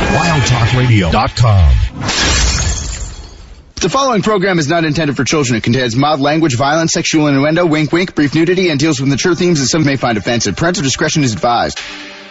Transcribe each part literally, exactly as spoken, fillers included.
wild talk radio dot com. The following program is not intended for children. It contains mild language, violence, sexual innuendo, wink wink, brief nudity, and deals with mature themes that some may find offensive. Parental discretion is advised.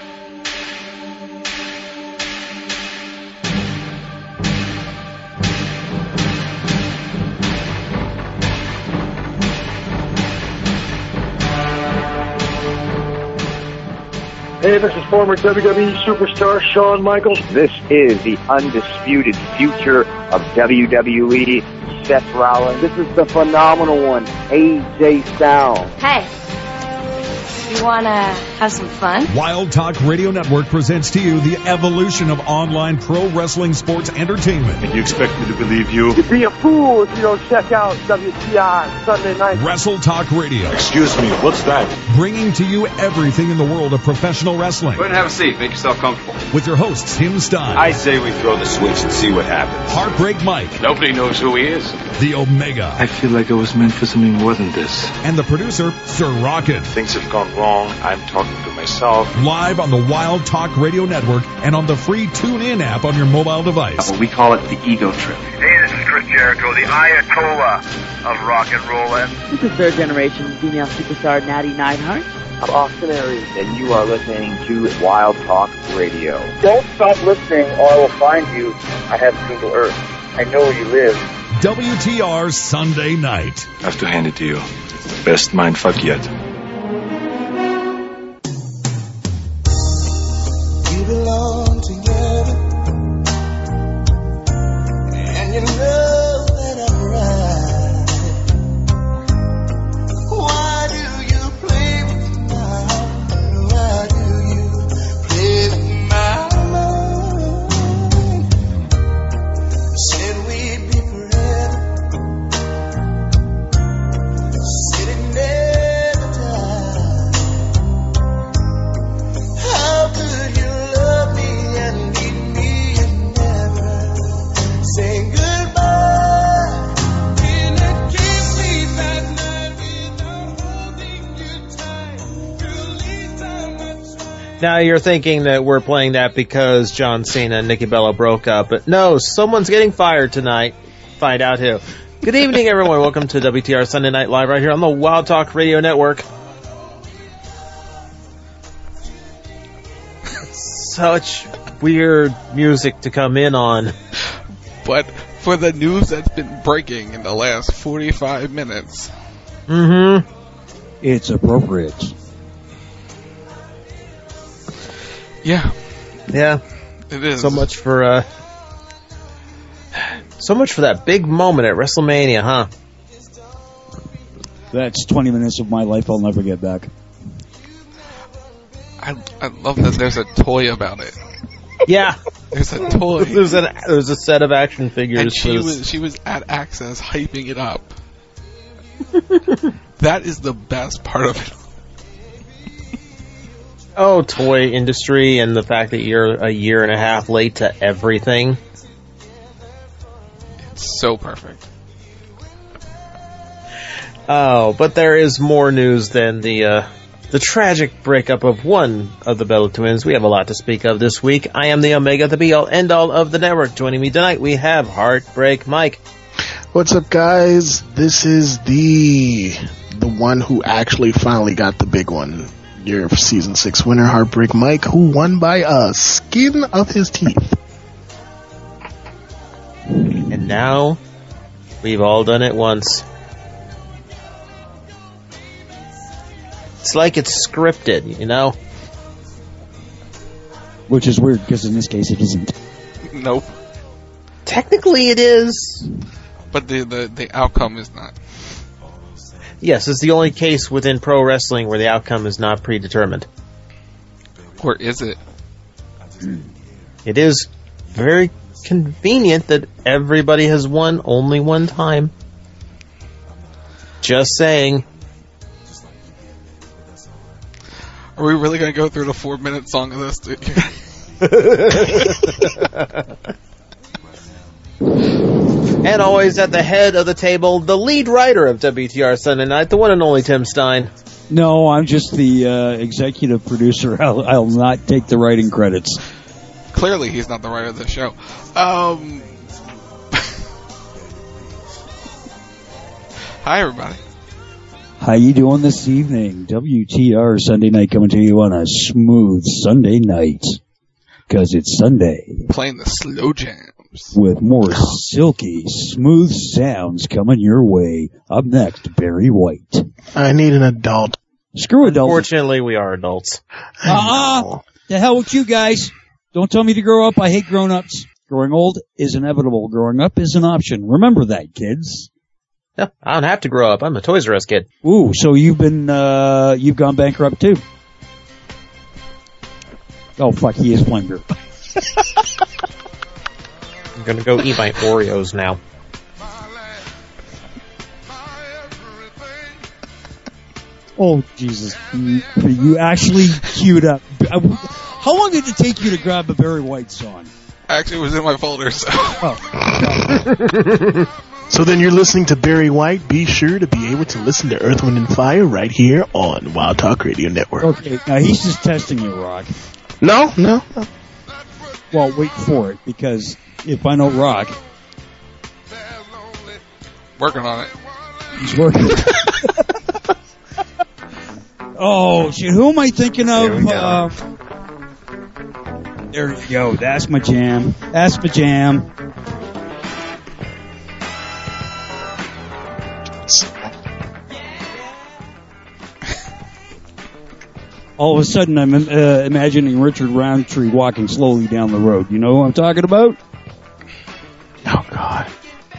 Hey, this is former W W E superstar Shawn Michaels. This is the undisputed future of W W E, Seth Rollins. This is the phenomenal one, A J Styles. Hey, you want to have some fun? Wild Talk Radio Network presents to you the evolution of online pro wrestling sports entertainment. And you expect me to believe you? You'd be a fool if you don't check out W T R Sunday night. Wrestle Talk Radio. Excuse me, what's that? Bringing to you everything in the world of professional wrestling. Go ahead and have a seat. Make yourself comfortable. With your hosts, Tim Stein. I say we throw the switch and see what happens. Heartbreak Mike. Nobody knows who he is. The Omega. I feel like I was meant for something more than this. And the producer, Sir Rockin'. Things have gone wrong. I'm talking to myself. Live on the Wild Talk Radio Network and on the free TuneIn app on your mobile device. We call it the ego trip. Hey, this is Chris Jericho, the Ayatollah of rock and roll. This is third generation female superstar Natty Neidhart. I'm Austin Aries, and you are listening to Wild Talk Radio. Don't stop listening or I will find you. I have Google Earth. I know where you live. W T R Sunday Night. I have to hand it to you. It's the best mindfuck yet. We belong together, and you know that I'm right. Why do you play with my heart? Why do you play with my mind? Said we'd be forever, said it never died. How could you love me and leave me and never say goodbye? Can it kiss me that night without holding you tight? Truly time I tried. Now you're thinking that we're playing that because John Cena and Nikki Bella broke up, but no, someone's getting fired tonight. Find out who. Good evening, everyone. Welcome to W T R Sunday Night Live right here on the Wild Talk Radio Network. Such weird music to come in on. But for the news that's been breaking in the last forty-five minutes. Mm-hmm. It's appropriate. Yeah. Yeah. It is. So much for, uh... So much for that big moment at WrestleMania, huh? That's twenty minutes of my life I'll never get back. I I love that there's a toy about it. Yeah. There's a toy. There's, an, there's a set of action figures. And she for this. was she was at Access hyping it up. That is the best part of it. Oh, toy industry and the fact that you're a year and a half late to everything. It's so perfect. Oh, but there is more news than the uh, the tragic breakup of one of the Bella twins. We have a lot to speak of this week. I am the Omega, the be-all, end-all of the network. Joining me tonight, we have Heartbreak Mike. What's up, guys? This is the the one who actually finally got the big one. Your season six winner, Heartbreak Mike, who won by a skin of his teeth. And now, we've all done it once. It's like it's scripted, you know? Which is weird, because in this case it isn't. Nope. Technically it is. But the, the, the outcome is not. Yes, it's the only case within pro wrestling where the outcome is not predetermined. Or is it? It is very convenient that everybody has won only one time. Just saying. Are we really going to go through the four minute song of this? And always at the head of the table, the lead writer of W T R Sunday Night, the one and only Tim Stein. No, I'm just the uh, executive producer. I'll, I'll not take the writing credits. clearly he's not the writer of the show. Um, hi, everybody. How you doing this evening? W T R Sunday Night coming to you on a smooth Sunday night. Because it's Sunday. Playing the slow jams. With more silky, smooth sounds coming your way. Up next, Barry White. I need an adult. Screw adults. Fortunately, we are adults. Uh-uh. The hell with you guys. Don't tell me to grow up. I hate grown-ups. Growing old is inevitable. Growing up is an option. Remember that, kids. Yeah, I don't have to grow up. I'm a Toys R Us kid. Ooh, so you've been, uh, you've gone bankrupt too. Oh, fuck, he is playing beer. I'm gonna go eat my Oreos now. Oh, Jesus. You, you actually queued up. How long did it take you to grab a Barry White song? Actually, it was in my folder, so. Oh. So then you're listening to Barry White. Be sure to be able to listen to Earth, Wind, and Fire right here on Wild Talk Radio Network. Okay, now he's just testing you, Rock. No, no, no. Well, wait for it, because if I know Rock... Working on it. He's working. Oh, shit, who am I thinking of? There we go. Uh, there you go. That's my jam. That's my jam. All of a sudden, I'm uh, imagining Richard Roundtree walking slowly down the road. You know who I'm talking about? Oh, God.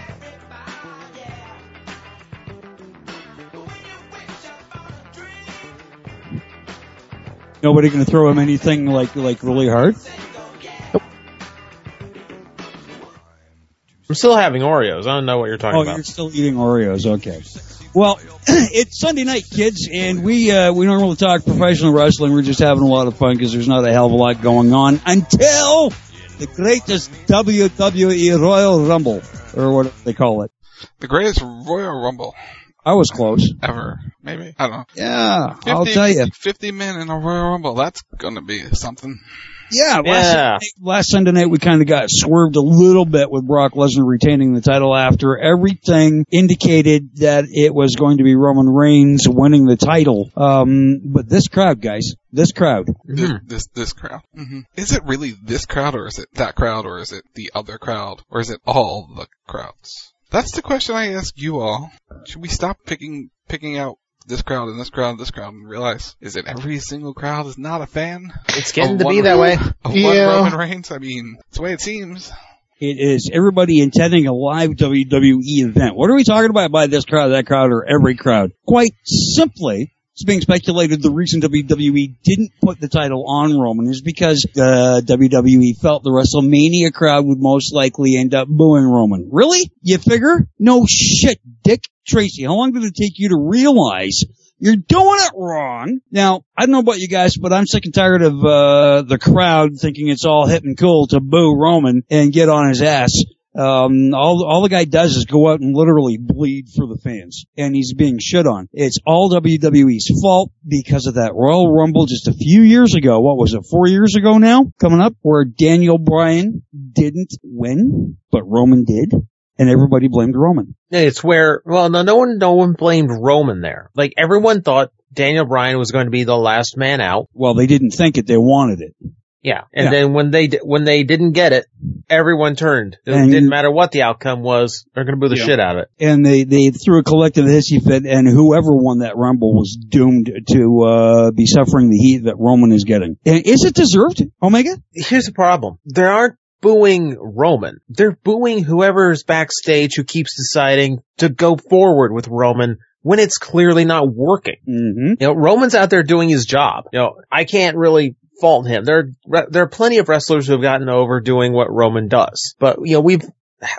Nobody going to throw him anything like like really hard? Nope. I'm still having Oreos. I don't know what you're talking oh, about. Oh, you're still eating Oreos. Okay. Well, it's Sunday night, kids, and we uh, we normally talk professional wrestling. We're just having a lot of fun because there's not a hell of a lot going on until the greatest W W E Royal Rumble, or what they call it. The greatest Royal Rumble. I was close. Ever. Maybe. I don't know. Yeah, fifty, I'll tell you. fifty men in a Royal Rumble. That's going to be something. Yeah, last, yeah. Sunday, last Sunday night we kind of got swerved a little bit with Brock Lesnar retaining the title after everything indicated that it was going to be Roman Reigns winning the title. Um, but this crowd, guys, this crowd. This, this, this crowd. Mm-hmm. Is it really this crowd, or is it that crowd, or is it the other crowd, or is it all the crowds? That's the question I ask you all. Should we stop picking, picking out this crowd and this crowd and this crowd and realize, is it every single crowd is not a fan? It's getting of to one, be that way. Of Yeah. one Roman Reigns? I mean, it's the way it seems. It is everybody attending a live W W E event. What are we talking about by this crowd, that crowd, or every crowd? Quite simply, it's being speculated the reason W W E didn't put the title on Roman is because uh, W W E felt the WrestleMania crowd would most likely end up booing Roman. Really? You figure? No shit, Dick Tracy. How long did it take you to realize you're doing it wrong? Now, I don't know about you guys, but I'm sick and tired of uh the crowd thinking it's all hip and cool to boo Roman and get on his ass. Um, all, all the guy does is go out and literally bleed for the fans, and he's being shit on. It's all W W E's fault because of that Royal Rumble just a few years ago. What was it, four years ago now? Coming up, where Daniel Bryan didn't win, but Roman did, and everybody blamed Roman. It's where, well, no, no one, no one blamed Roman there. Like, everyone thought Daniel Bryan was going to be the last man out. Well, they didn't think it, they wanted it. Yeah, and Yeah. then when they when they didn't get it, everyone turned. It And- didn't matter what the outcome was; they're going to boo the Yeah. shit out of it. And they, they threw a collective hissy fit, and whoever won that Rumble was doomed to uh be suffering the heat that Roman is getting. And is it deserved, Omega? Here's the problem: they aren't booing Roman; they're booing whoever's backstage who keeps deciding to go forward with Roman when it's clearly not working. Mm-hmm. You know, Roman's out there doing his job. You know, I can't really fault him. There, there are plenty of wrestlers who have gotten over doing what Roman does. But, you know, we've,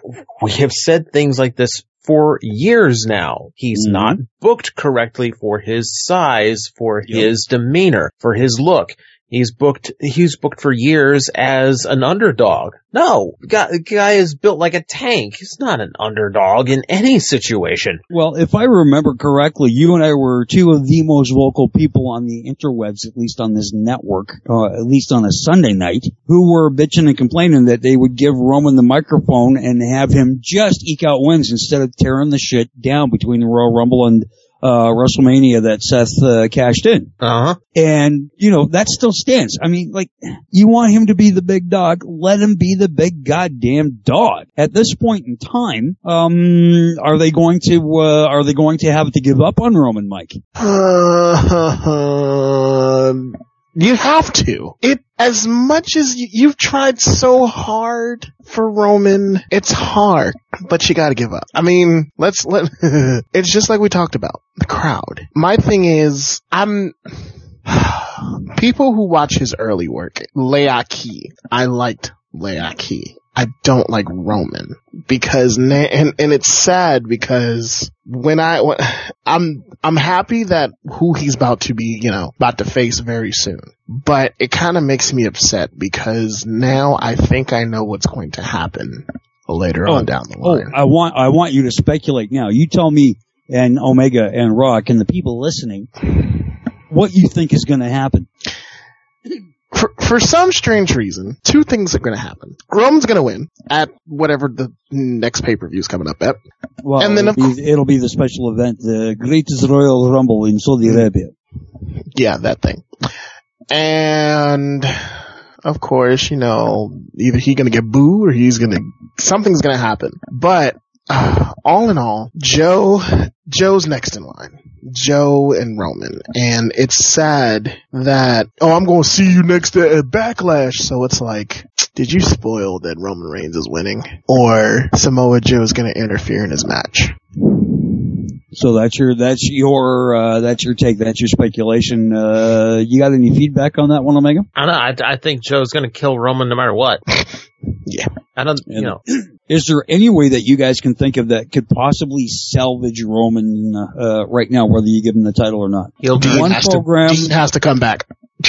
we have said things like this for years now. He's Mm-hmm. not booked correctly for his size, for Yep. his demeanor, for his look. He's booked, he's booked for years as an underdog. No, the guy, the guy is built like a tank. He's not an underdog in any situation. Well, if I remember correctly, you and I were two of the most vocal people on the interwebs, at least on this network, uh, at least on a Sunday night, who were bitching and complaining that they would give Roman the microphone and have him just eke out wins instead of tearing the shit down between the Royal Rumble and Uh, WrestleMania that Seth, uh, cashed in. Uh-huh. And, you know, that still stands. I mean, like, you want him to be the big dog, let him be the big goddamn dog. At this point in time, um, are they going to, uh, are they going to have to give up on Roman, Mike? Uh, you have to. It, as much as you, you've tried so hard for Roman, it's hard, but you gotta give up. I mean, let's let, it's just like we talked about, the crowd. My thing is, I'm, people who watch his early work, Leaki, I liked Leaki. I don't like Roman because, na- and, and it's sad because when I, when, I'm, I'm happy that who he's about to be, you know, about to face very soon. But it kind of makes me upset because now I think I know what's going to happen later oh, on down the line. Oh, I want, I want you to speculate now. You tell me and Omega and Rock and the people listening what you think is going to happen. For, for some strange reason, two things are going to happen. Roman's going to win at whatever the next pay-per-view is coming up at. Well, and then it'll, be, it'll be the special event, the Greatest Royal Rumble in Saudi Arabia. Yeah, that thing. And, of course, you know, either he's going to get booed or he's going to, something's going to happen. But, uh, all in all, Joe, Joe's next in line. Joe and Roman. And it's sad that, oh, I'm going to see you next to uh, Backlash. So it's like, did you spoil that Roman Reigns is winning? Or Samoa Joe's going to interfere in his match? So that's your, that's your, uh, that's your take. That's your speculation. Uh, you got any feedback on that one, Omega? I don't know. I, I think Joe's going to kill Roman no matter what. Yeah. I don't, and you know. Is there any way that you guys can think of that could possibly salvage Roman, uh, right now, whether you give him the title or not? He'll Dean one has program. To, Dean has to come back.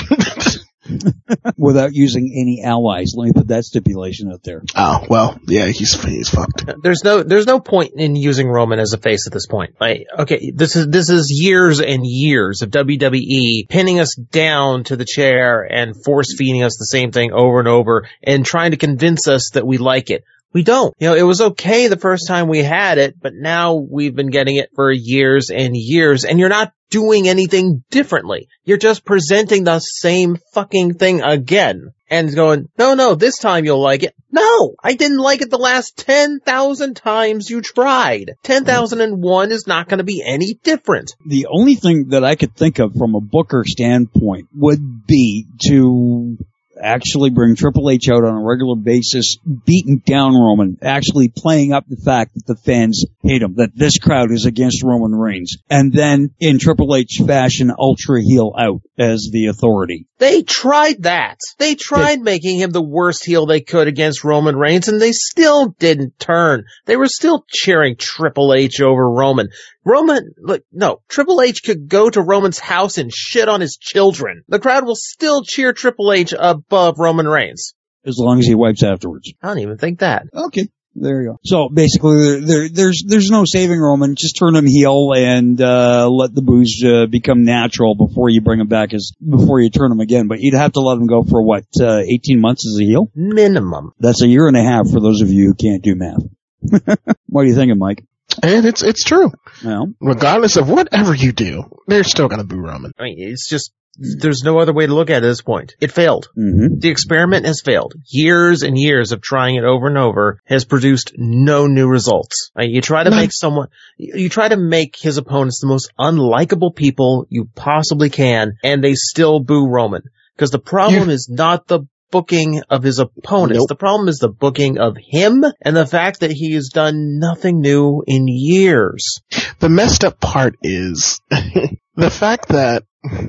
Without using any allies. Let me put that stipulation out there. Oh, well, yeah, he's, he's fucked. There's no, there's no point in using Roman as a face at this point. Like, okay, this is, this is years and years of W W E pinning us down to the chair and force feeding us the same thing over and over and trying to convince us that we like it. We don't. You know, it was okay the first time we had it, but now we've been getting it for years and years, and you're not doing anything differently. You're just presenting the same fucking thing again. And going, no, no, this time you'll like it. No! I didn't like it the last ten thousand times you tried. ten thousand one is not going to be any different. The only thing that I could think of from a Booker standpoint would be to actually bring Triple H out on a regular basis, beating down Roman, actually playing up the fact that the fans hate him, that this crowd is against Roman Reigns, and then in Triple H fashion, ultra heel out as the authority. They tried that. They tried they, making him the worst heel they could against Roman Reigns, and they still didn't turn. They were still cheering Triple H over Roman. Roman, like, no, Triple H could go to Roman's house and shit on his children. The crowd will still cheer Triple H above Roman Reigns. As long as he wipes afterwards. I don't even think that. Okay. There you go. So basically, there, there's there's no saving Roman. Just turn him heel and uh let the booze uh, become natural before you bring him back as before you turn him again. But you'd have to let him go for what, uh eighteen months as a heel? Minimum. That's a year and a half for those of you who can't do math. What are you thinking, Mike? And it's it's true. Well, regardless of whatever you do, they're still going to boo Roman. I mean, it's just, there's no other way to look at it at this point. It failed. Mm-hmm. The experiment has failed. Years and years of trying it over and over has produced no new results. I mean, you try to no. make someone, you try to make his opponents the most unlikable people you possibly can, and they still boo Roman. Because the problem you- is not the booking of his opponents. Nope. The problem is the booking of him and the fact that he has done nothing new in years. The messed up part is the fact that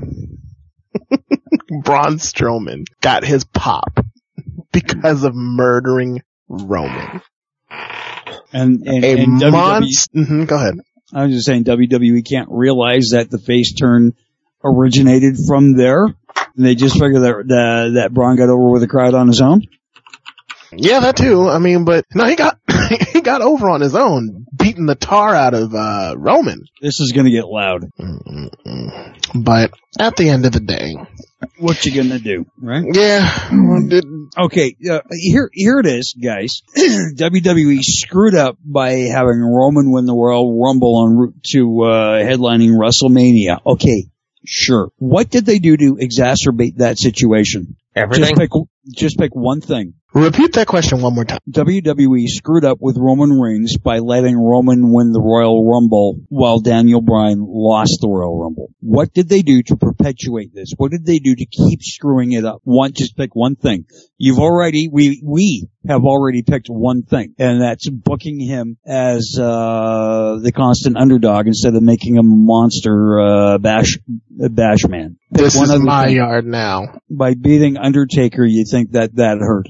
Braun Strowman got his pop because of murdering Roman. And, and, a and monster. Mm-hmm, go ahead. I was just saying W W E can't realize that the face turn originated from there. And they just figured that uh, that Braun got over with the crowd on his own. Yeah, that too. I mean, but no, he got he got over on his own, beating the tar out of uh Roman. This is going to get loud. Mm-mm. But at the end of the day, what you gonna do, right? Yeah. Okay, uh, here here it is, guys. W W E screwed up by having Roman win the Royal Rumble en route to uh headlining WrestleMania. Okay, sure. What did they do to exacerbate that situation? Everything. Just pick, just pick one thing. Repeat that question one more time. W W E screwed up with Roman Reigns by letting Roman win the Royal Rumble while Daniel Bryan lost the Royal Rumble. What did they do to perpetuate this? What did they do to keep screwing it up? One, just pick one thing. You've already, we, we have already picked one thing, and that's booking him as, uh, the constant underdog instead of making him a monster, uh, bash, bash man. Pick this one is my thing. yard now. By beating Undertaker, you think that that hurt?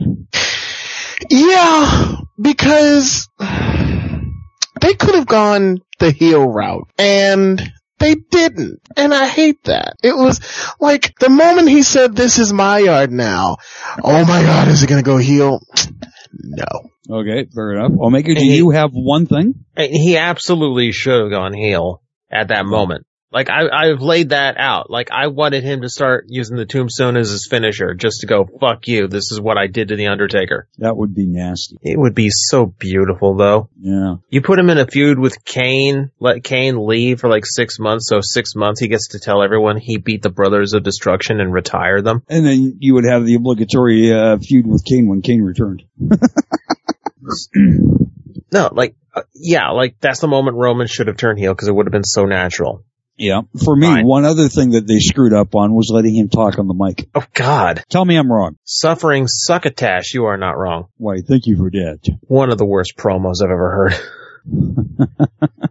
Yeah, because they could have gone the heel route, and they didn't. And I hate that. It was like the moment he said, "This is my yard now," oh my God, is it going to go heel? No. Okay, fair enough. Omega, do you have one thing? He absolutely should have gone heel at that moment. Like, I, I've laid that out. Like, I wanted him to start using the tombstone as his finisher, just to go, fuck you, this is what I did to The Undertaker. That would be nasty. It would be so beautiful, though. Yeah. You put him in a feud with Kane, let Kane leave for like six months, so six months he gets to tell everyone he beat the Brothers of Destruction and retire them. And then you would have the obligatory uh, feud with Kane when Kane returned. No, like, uh, yeah, like, that's the moment Roman should have turned heel, because it would have been so natural. Yeah. For me, Fine. One other thing that they screwed up on was letting him talk on the mic. Oh, God. Tell me I'm wrong. Suffering succotash, you are not wrong. Why, thank you for that. One of the worst promos I've ever heard.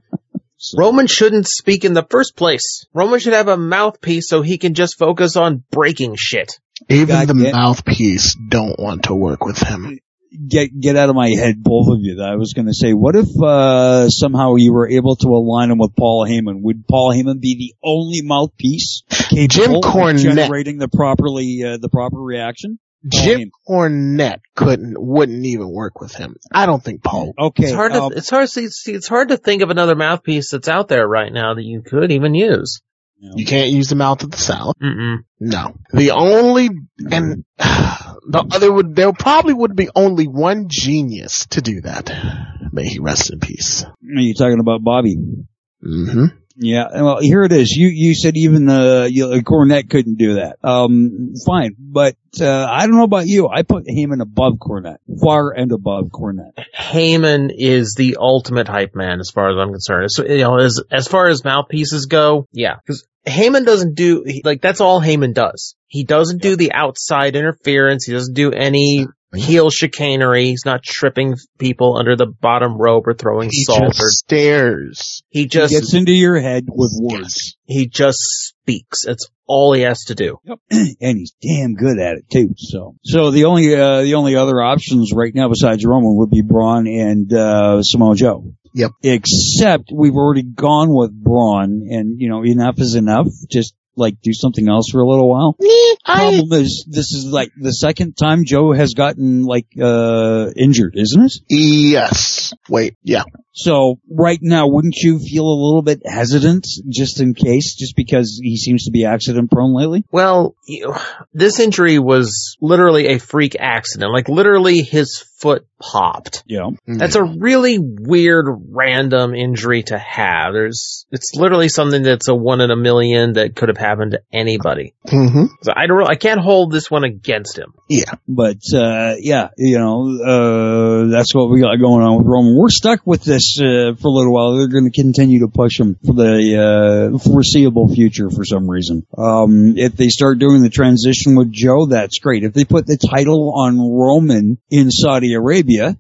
so. Roman shouldn't speak in the first place. Roman should have a mouthpiece so he can just focus on breaking shit. Even God, the get- mouthpiece don't want to work with him. Get get out of my head, both of you. I was going to say, what if uh somehow you were able to align him with Paul Heyman? Would Paul Heyman be the only mouthpiece Jim Cornette generating the properly uh, the proper reaction? Jim Cornette couldn't wouldn't even work with him. I don't think Paul. Okay, it's hard to um, it's hard to see, it's hard to think of another mouthpiece that's out there right now that you could even use. You can't use the mouth of the South. Mm-mm. No. The only, and the other would, there probably would be only one genius to do that. May he rest in peace. Are you talking about Bobby? Mm-hmm. Yeah, well, here it is. You you said even the you know, Cornette couldn't do that. Um, fine, but uh, I don't know about you. I put Heyman above Cornette, far and above Cornette. Heyman is the ultimate hype man, as far as I'm concerned. So, you know, as as far as mouthpieces go, yeah, because Heyman doesn't do like that's all Heyman does. He doesn't do the outside interference. He doesn't do any heel chicanery. He's not tripping people under the bottom rope or throwing he salt just or stares. He just he gets into your head with words. He just speaks. That's all he has to do. Yep. And he's damn good at it too. So, so the only uh, the only other options right now besides Roman would be Braun and uh, Samoa Joe. Yep. Except we've already gone with Braun, and you know enough is enough. Just like do something else for a little while. I... Problem is, this is like the second time Joe has gotten like uh injured, isn't it? Yes. Wait. Yeah. So right now, wouldn't you feel a little bit hesitant, just in case, just because he seems to be accident prone lately? Well, you, this injury was literally a freak accident. Like literally, his foot popped. Yeah. Mm-hmm. That's a really weird, random injury to have. There's, it's literally something that's a one in a million that could have happened to anybody. Mm-hmm. So I don't, I can't hold this one against him. Yeah. But, uh, yeah, you know, uh, that's what we got going on with Roman. We're stuck with this, uh, for a little while. They're going to continue to push him for the, uh, foreseeable future for some reason. Um, if they start doing the transition with Joe, that's great. If they put the title on Roman in Saudi Arabia,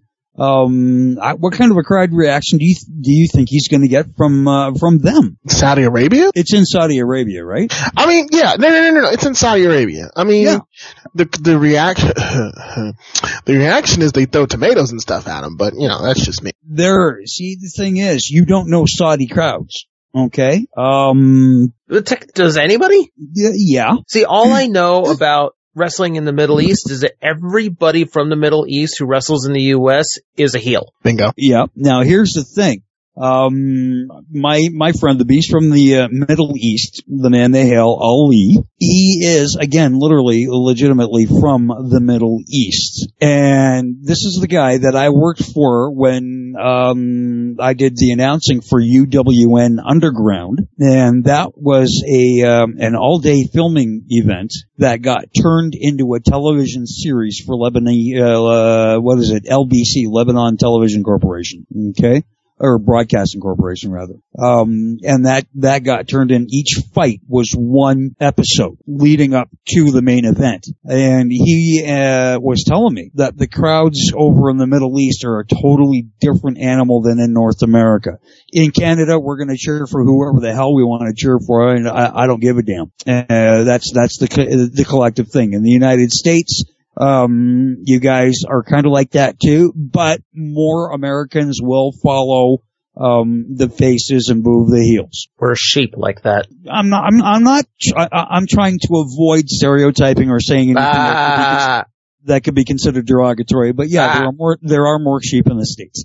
um, I, what kind of a crowd reaction do you do you think he's going to get from uh, from them? Saudi Arabia? It's in Saudi Arabia, right? I mean, yeah, no, no, no, no, it's in Saudi Arabia. I mean, yeah. the the reaction the reaction is they throw tomatoes and stuff at him, but you know that's just me. There, see, the thing is, you don't know Saudi crowds. Okay. Um. Does anybody? Yeah. See, all I know about wrestling in the Middle East is that everybody from the Middle East who wrestles in the U S is a heel. Bingo. Yeah. Now, here's the thing. Um, my, my friend, the Beast from the uh, Middle East, the man they hail, Ali, he is, again, literally, legitimately from the Middle East. And this is the guy that I worked for when, um, I did the announcing for U W N Underground. And that was a, um, an all-day filming event that got turned into a television series for Lebanon, uh, what is it, L B C, Lebanon Television Corporation. Okay? Or Broadcasting Corporation, rather. Um, and that, that got turned in. Each fight was one episode leading up to the main event. And he, uh, was telling me that the crowds over in the Middle East are a totally different animal than in North America. In Canada, we're gonna cheer for whoever the hell we want to cheer for, and I, I don't give a damn. Uh, that's, that's the, the collective thing. In the United States, Um, you guys are kind of like that too, but more Americans will follow, um, the faces and move the heels. We're sheep like that. I'm not, I'm, I'm not, I, I'm trying to avoid stereotyping or saying anything ah. that, could be, that could be considered derogatory, but yeah, ah. there are more, there are more sheep in the States.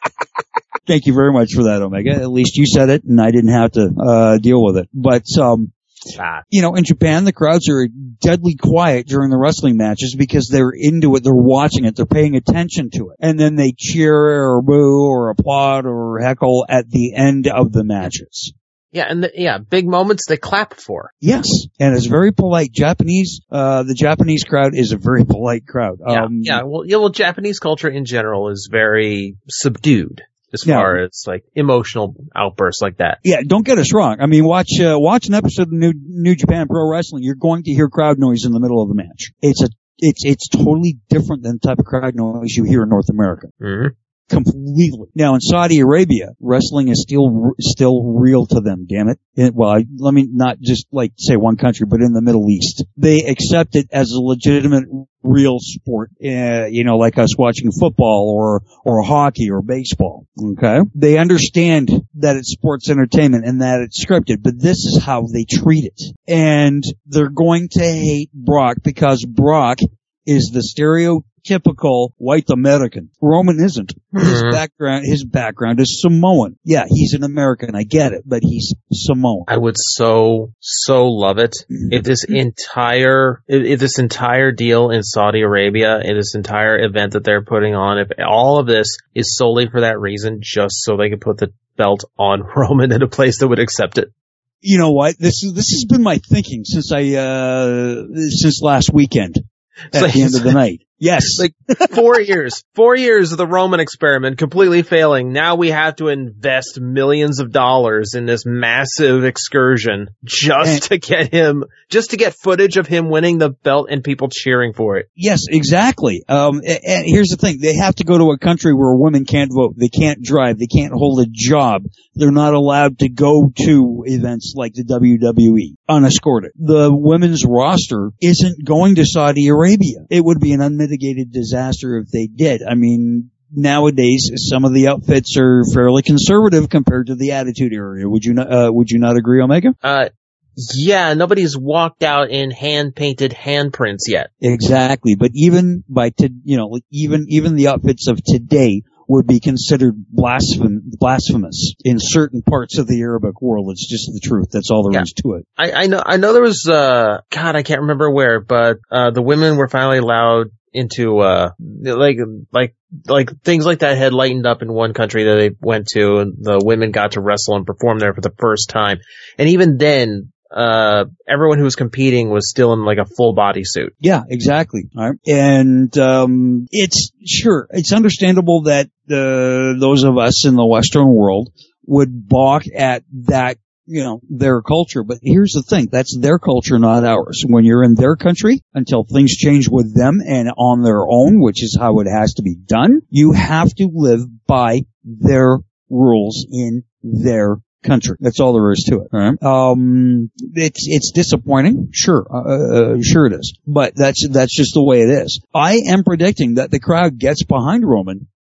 Thank you very much for that, Omega. At least you said it and I didn't have to, uh, deal with it. But, um, Ah. You know, in Japan, the crowds are deadly quiet during the wrestling matches because they're into it, they're watching it, they're paying attention to it. And then they cheer or boo or applaud or heckle at the end of the matches. Yeah, and the, yeah, big moments they clap for. Yes, and it's very polite. Japanese, uh, the Japanese crowd is a very polite crowd. Yeah, Um, yeah, well, yeah, well, Japanese culture in general is very subdued. As far yeah. as like emotional outbursts like that. Yeah, don't get us wrong. I mean, watch uh, watch an episode of New New Japan Pro Wrestling. You're going to hear crowd noise in the middle of the match. It's a it's it's totally different than the type of crowd noise you hear in North America. Mm-hmm. Completely. Now in Saudi Arabia, wrestling is still still real to them. Damn it. it well, I, let me not just like say one country, but in the Middle East, they accept it as a legitimate, real sport. Uh, you know, like us watching football or or hockey or baseball. Okay, they understand that it's sports entertainment and that it's scripted, but this is how they treat it, and they're going to hate Brock because Brock is the stereotypical white American. Roman isn't. His mm-hmm. background, his background is Samoan. Yeah, he's an American. I get it, but he's Samoan. I would so, so love it if this entire, if this entire deal in Saudi Arabia, and this entire event that they're putting on, if all of this is solely for that reason, just so they can put the belt on Roman in a place that would accept it. You know what? This is, this has been my thinking since I, uh, since last weekend. At like, the end of the night. Yes. Like four years, four years of the Roman experiment completely failing. Now we have to invest millions of dollars in this massive excursion just and, to get him, just to get footage of him winning the belt and people cheering for it. Yes, exactly. Um, and, and here's the thing. They have to go to a country where women can't vote. They can't drive. They can't hold a job. They're not allowed to go to events like the W W E unescorted. The women's roster isn't going to Saudi Arabia. It would be an unmitigated disaster if they did. I mean, nowadays some of the outfits are fairly conservative compared to the Attitude Era. Would you not? Uh, would you not agree, Omega? Uh, yeah. Nobody's walked out in hand painted handprints yet. Exactly. But even by to, you know, even even the outfits of today would be considered blasphem- blasphemous in certain parts of the Arabic world. It's just the truth. That's all there yeah. is to it. I, I know. I know there was. Uh, God, I can't remember where, but uh, the women were finally allowed into uh like like like things like that had lightened up in one country that they went to, and the women got to wrestle and perform there for the first time. And even then, uh everyone who was competing was still in like a full body suit. Yeah, exactly. All right. And um it's sure it's understandable that uh, those of us in the Western world would balk at that, you know, their culture. But here's the thing. That's their culture, not ours. When you're in their country, until things change with them and on their own, which is how it has to be done, you have to live by their rules in their country. That's all there is to it. All right? Um, it's, it's disappointing. Sure. Uh, uh, sure it is. But that's, that's just the way it is. I am predicting that the crowd gets behind Roman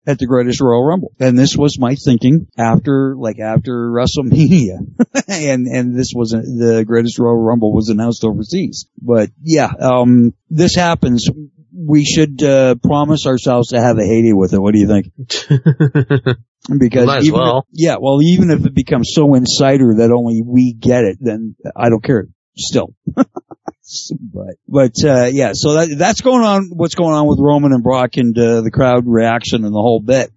at the Greatest Royal Rumble. And this was my thinking after, like after WrestleMania. and, and this was, a, the Greatest Royal Rumble was announced overseas. But yeah, um, this happens. We should, uh, promise ourselves to have a heyday with it. What do you think? Because Might as even well. if, yeah, well, even if it becomes so insider that only we get it, then I don't care still. But, but, uh, yeah, so that, that's going on, what's going on with Roman and Brock and, uh, the crowd reaction and the whole bit.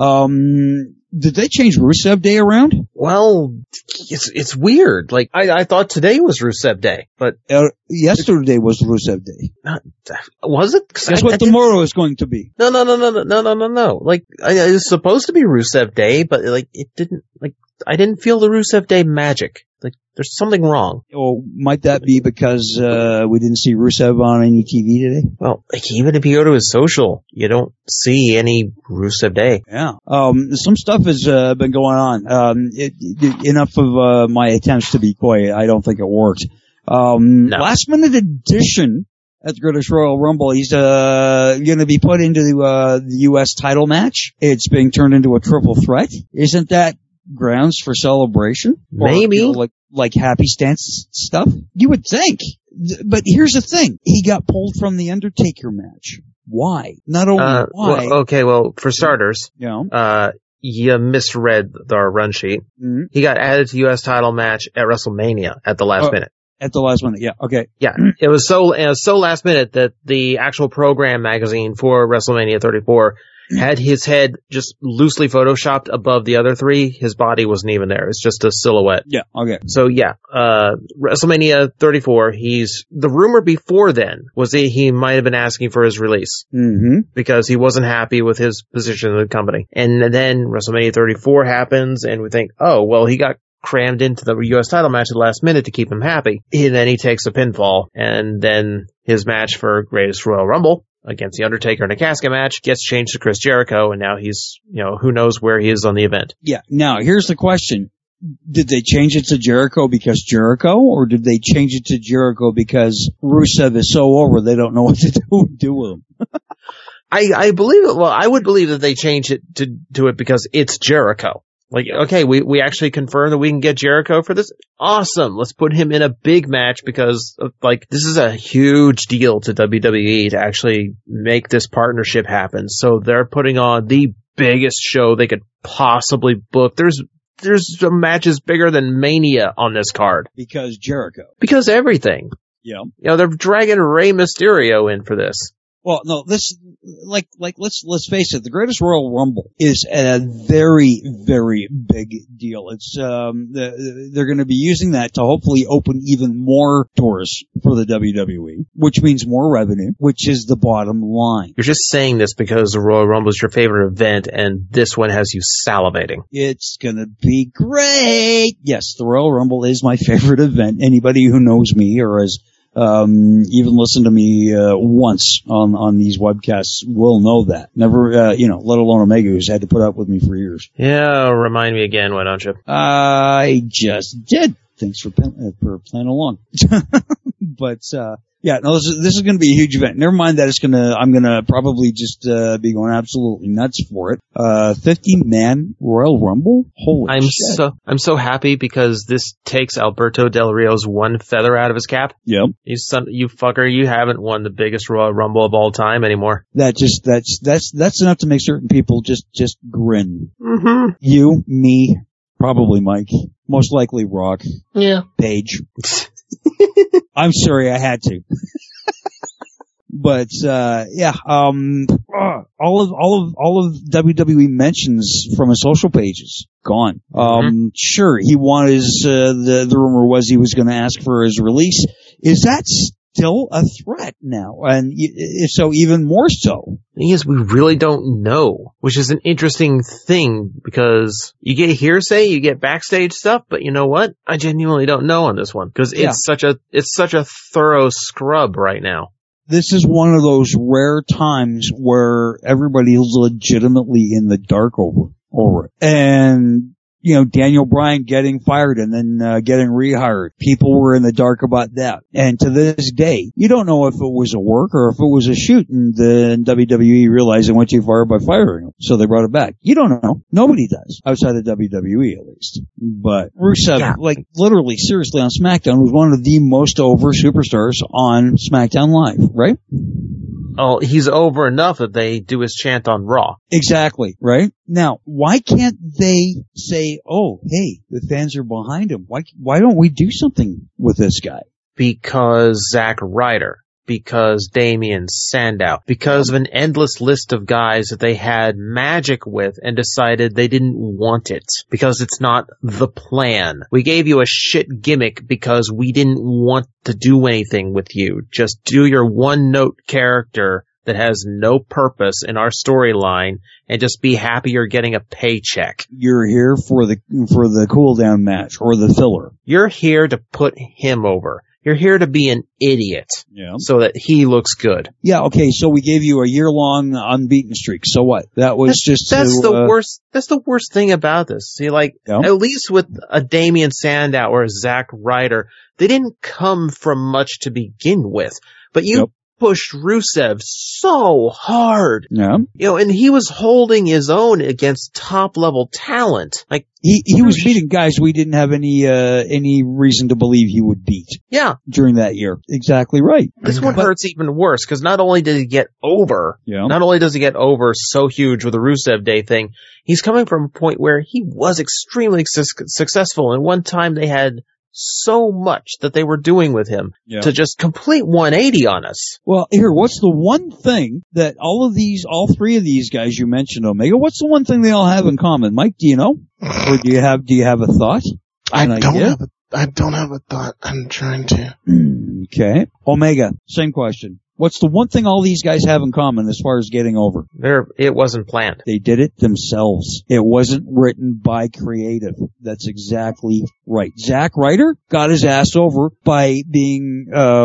Um, did they change Rusev Day around? Well, it's, it's weird. Like, I, I thought today was Rusev Day, but. Uh, yesterday was Rusev Day. Not, was it? That's I, what I tomorrow is going to be. No, no, no, no, no, no, no, no, no. Like, I, it was supposed to be Rusev Day, but like, it didn't, like, I didn't feel the Rusev Day magic. Like, there's something wrong. Oh, might that be because, uh, we didn't see Rusev on any T V today? Well, like, even if you go to his social, you don't see any Rusev Day. Yeah. Um, some stuff has, uh, been going on. Um, it, it, enough of, uh, my attempts to be quiet. I don't think it worked. Um, no. Last minute addition at the British Royal Rumble. He's, uh, gonna be put into the, uh, the U S title match. It's being turned into a triple threat. Isn't that grounds for celebration? Maybe. Or, you know, like, like happy stance stuff? You would think. But here's the thing. He got pulled from the Undertaker match. Why? Not only uh, why. Well, okay, well, for starters, you know, uh, you misread our run sheet. Mm-hmm. He got added to U S title match at WrestleMania at the last oh, minute. At the last minute, yeah, okay. Yeah, it was so, it was so last minute that the actual program magazine for WrestleMania thirty-four had his head just loosely photoshopped above the other three. His body wasn't even there. It's just a silhouette. Yeah, okay. So yeah, uh, WrestleMania thirty-four, he's, the rumor before then was that he might have been asking for his release. Mm-hmm. Because he wasn't happy with his position in the company. And then WrestleMania thirty-four happens and we think, oh, well, he got crammed into the U S title match at the last minute to keep him happy. And then he takes a pinfall and then his match for Greatest Royal Rumble against The Undertaker in a casket match gets changed to Chris Jericho, and now he's, you know, who knows where he is on the event. Yeah. Now, here's the question. Did they change it to Jericho because Jericho, or did they change it to Jericho because Rusev is so over they don't know what to do, do with him? I, I believe it, well, I would believe that they changed it to, to it because it's Jericho. Like, okay, we, we actually confirm that we can get Jericho for this. Awesome. Let's put him in a big match because, like, this is a huge deal to W W E to actually make this partnership happen. So they're putting on the biggest show they could possibly book. There's, there's matches bigger than Mania on this card. Because Jericho. Because everything. Yeah. You know, they're dragging Rey Mysterio in for this. Well, no, this, like, like, let's, let's face it, the Greatest Royal Rumble is a very, very big deal. It's, um, the, they're gonna be using that to hopefully open even more doors for the W W E, which means more revenue, which is the bottom line. You're just saying this because the Royal Rumble is your favorite event and this one has you salivating. It's gonna be great! Yes, the Royal Rumble is my favorite event. Anybody who knows me or has Um, even listen to me, uh, once on, on these webcasts will know that. Never, uh, you know, let alone Omega, who's had to put up with me for years. Yeah, remind me again, why don't you? I just did. Thanks for, uh, for playing along. But, uh, yeah, no, this is, this is gonna be a huge event. Never mind that it's gonna, I'm gonna probably just, uh, be going absolutely nuts for it. Uh, fifty man Royal Rumble? Holy I'm shit. so, I'm so happy because this takes Alberto Del Rio's one feather out of his cap. Yep. You son, you fucker, you haven't won the biggest Royal Rumble of all time anymore. That just, that's, that's, that's enough to make certain people just, just grin. Mm-hmm. You, me, probably Mike, most likely Rock. Yeah. Paige. I'm sorry, I had to. But, uh, yeah, um, all of, all of, all of W W E mentions from his social pages, gone. Um, Mm-hmm. Sure, he wanted his, uh, the, the rumor was he was gonna ask for his release. Is that still a threat now? And if so, even more so. The thing is, we really don't know, which is an interesting thing because you get hearsay, you get backstage stuff, but you know what? I genuinely don't know on this one because it's Yeah. such a, it's such a thorough scrub right now. This is one of those rare times where everybody is legitimately in the dark over, over it. And you know, Daniel Bryan getting fired and then uh, getting rehired. People were in the dark about that. And to this day, you don't know if it was a work or if it was a shoot, and then W W E realized it went too far by firing him, so they brought it back. You don't know. Nobody does, outside of W W E at least. But Rusev, yeah. like literally, seriously, on SmackDown was one of the most over superstars on SmackDown Live, right? Oh, he's over enough that they do his chant on Raw. Exactly, right? Now, why can't they say, oh, hey, the fans are behind him. Why, why don't we do something with this guy? Because Zack Ryder. Because Damien Sandow. Because of an endless list of guys that they had magic with and decided they didn't want it. Because it's not the plan. We gave you a shit gimmick because we didn't want to do anything with you. Just do your one-note character that has no purpose in our storyline and just be happy you're getting a paycheck. You're here for the for the cool-down match or the filler. You're here to put him over. You're here to be an idiot, yeah. so that he looks good. Yeah, okay, so we gave you a year-long unbeaten streak. So what? That was that's, just that's to, the uh, worst. That's the worst thing about this. See, like yeah. at least with a Damien Sandow or a Zack Ryder, they didn't come from much to begin with. But you. Yep. Pushed Rusev so hard. Yeah. You know, and he was holding his own against top level talent. Like he he was beating guys we didn't have any uh any reason to believe he would beat. Yeah. During that year. Exactly right. This one but, hurts even worse because not only did he get over, yeah. not only does he get over so huge with the Rusev Day thing, he's coming from a point where he was extremely su- successful, and one time they had so much that they were doing with him yeah. to just complete one eighty on us. Well, here, what's the one thing that all of these, all three of these guys you mentioned, Omega, what's the one thing they all have in common? Mike, do you know? Or do you have, do you have a thought? I don't idea? have a, I don't have a thought. I'm trying to. Okay. Omega, same question. What's the one thing all these guys have in common as far as getting over? There, it wasn't planned. They did it themselves. It wasn't written by creative. That's exactly right. Zack Ryder got his ass over by being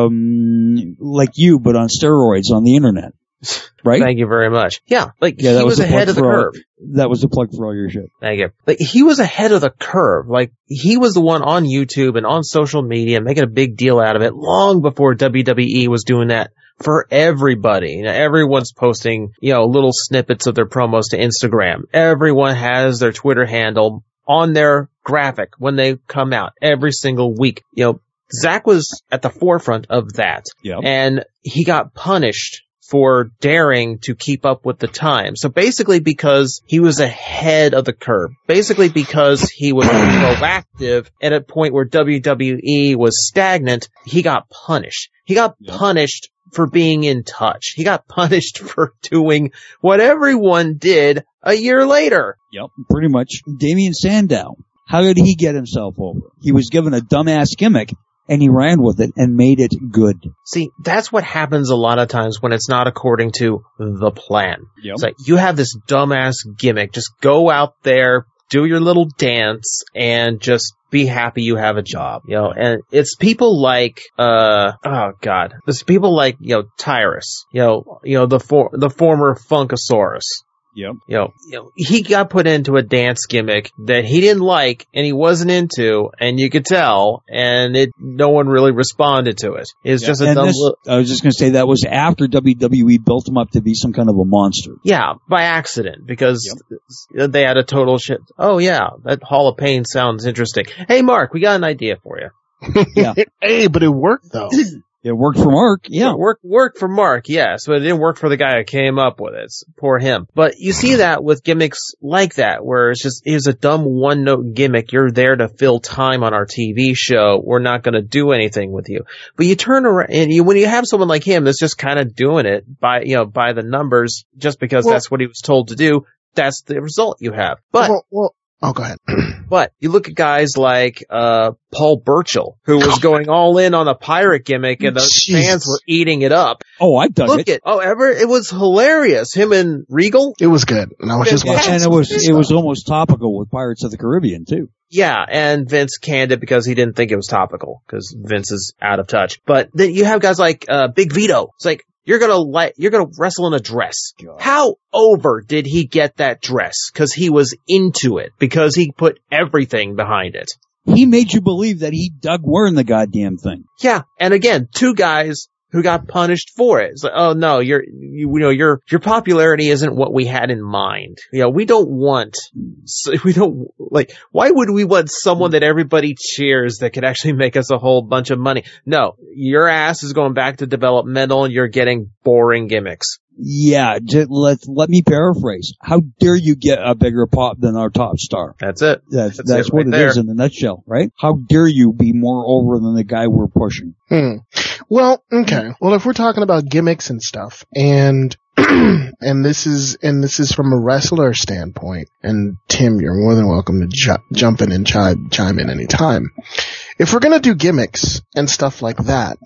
um like you, but on steroids on the internet. Right? Thank you very much. Yeah, like yeah, he was, was ahead of the curve. All, that was the plug for all your shit. Thank you. Like he was ahead of the curve. Like he was the one on YouTube and on social media making a big deal out of it long before W W E was doing that. For everybody. You know, everyone's posting, you know, little snippets of their promos to Instagram. Everyone has their Twitter handle on their graphic when they come out every single week. You know, Zach was at the forefront of that. Yep. And he got punished for daring to keep up with the time. So basically because he was ahead of the curve. Basically because he was proactive at a point where W W E was stagnant, he got punished. He got yep. punished for being in touch. He got punished for doing what everyone did a year later. Yep, pretty much. Damien Sandow, how did he get himself over? He was given a dumbass gimmick, and he ran with it and made it good. See, that's what happens a lot of times when it's not according to the plan. Yep. It's like, you have this dumbass gimmick, just go out there, do your little dance, and just be happy you have a job, you know, and it's people like, uh, oh god, it's people like, you know, Tyrus, you know, you know, the for, the former Funkasaurus. Yep. You know, you know, he got put into a dance gimmick that he didn't like and he wasn't into, and you could tell, and it, no one really responded to it. It's yeah. just a and dumb this, look. I was just going to say that was after W W E built him up to be some kind of a monster. Yeah, by accident, because yep. they had a total shit. Oh yeah, that Hall of Pain sounds interesting. Hey Mark, we got an idea for you. Yeah. Hey, but it worked though. It worked for Mark, yeah. It worked, worked for Mark, yes, but it didn't work for the guy who came up with it. Poor him. But you see that with gimmicks like that, where it's just, it's a dumb one-note gimmick. You're there to fill time on our T V show. We're not going to do anything with you. But you turn around, and you, when you have someone like him that's just kind of doing it by, you know, by the numbers, just because well, that's what he was told to do, that's the result you have. But, well, well, oh, go ahead. But you look at guys like uh Paul Burchill, who was going all in on a pirate gimmick, and the Jeez. fans were eating it up. Oh, I dug look it. At, oh, ever it was hilarious. Him and Regal. It was good. And I was just watching. And it was it was almost topical with Pirates of the Caribbean too. Yeah, and Vince canned it because he didn't think it was topical because Vince is out of touch. But then you have guys like uh Big Vito. It's like, you're gonna like, you're gonna wrestle in a dress. God. How over did he get that dress? Cause he was into it. Because he put everything behind it. He made you believe that he dug wearing the goddamn thing. Yeah. And again, two guys who got punished for it. It's like, oh no, your, you, you know, your, your popularity isn't what we had in mind. You know, we don't want, we don't, like, why would we want someone that everybody cheers that could actually make us a whole bunch of money? No, your ass is going back to developmental and you're getting boring gimmicks. Yeah, just let, let me paraphrase. How dare you get a bigger pop than our top star? That's it. That's, that's, that's it what right it there. is in a nutshell, right? How dare you be more over than the guy we're pushing? Hmm. Well, okay. Well, if we're talking about gimmicks and stuff, and and this is and this is from a wrestler standpoint, and Tim, you're more than welcome to ju- jump in and chime chime in anytime. If we're gonna do gimmicks and stuff like that,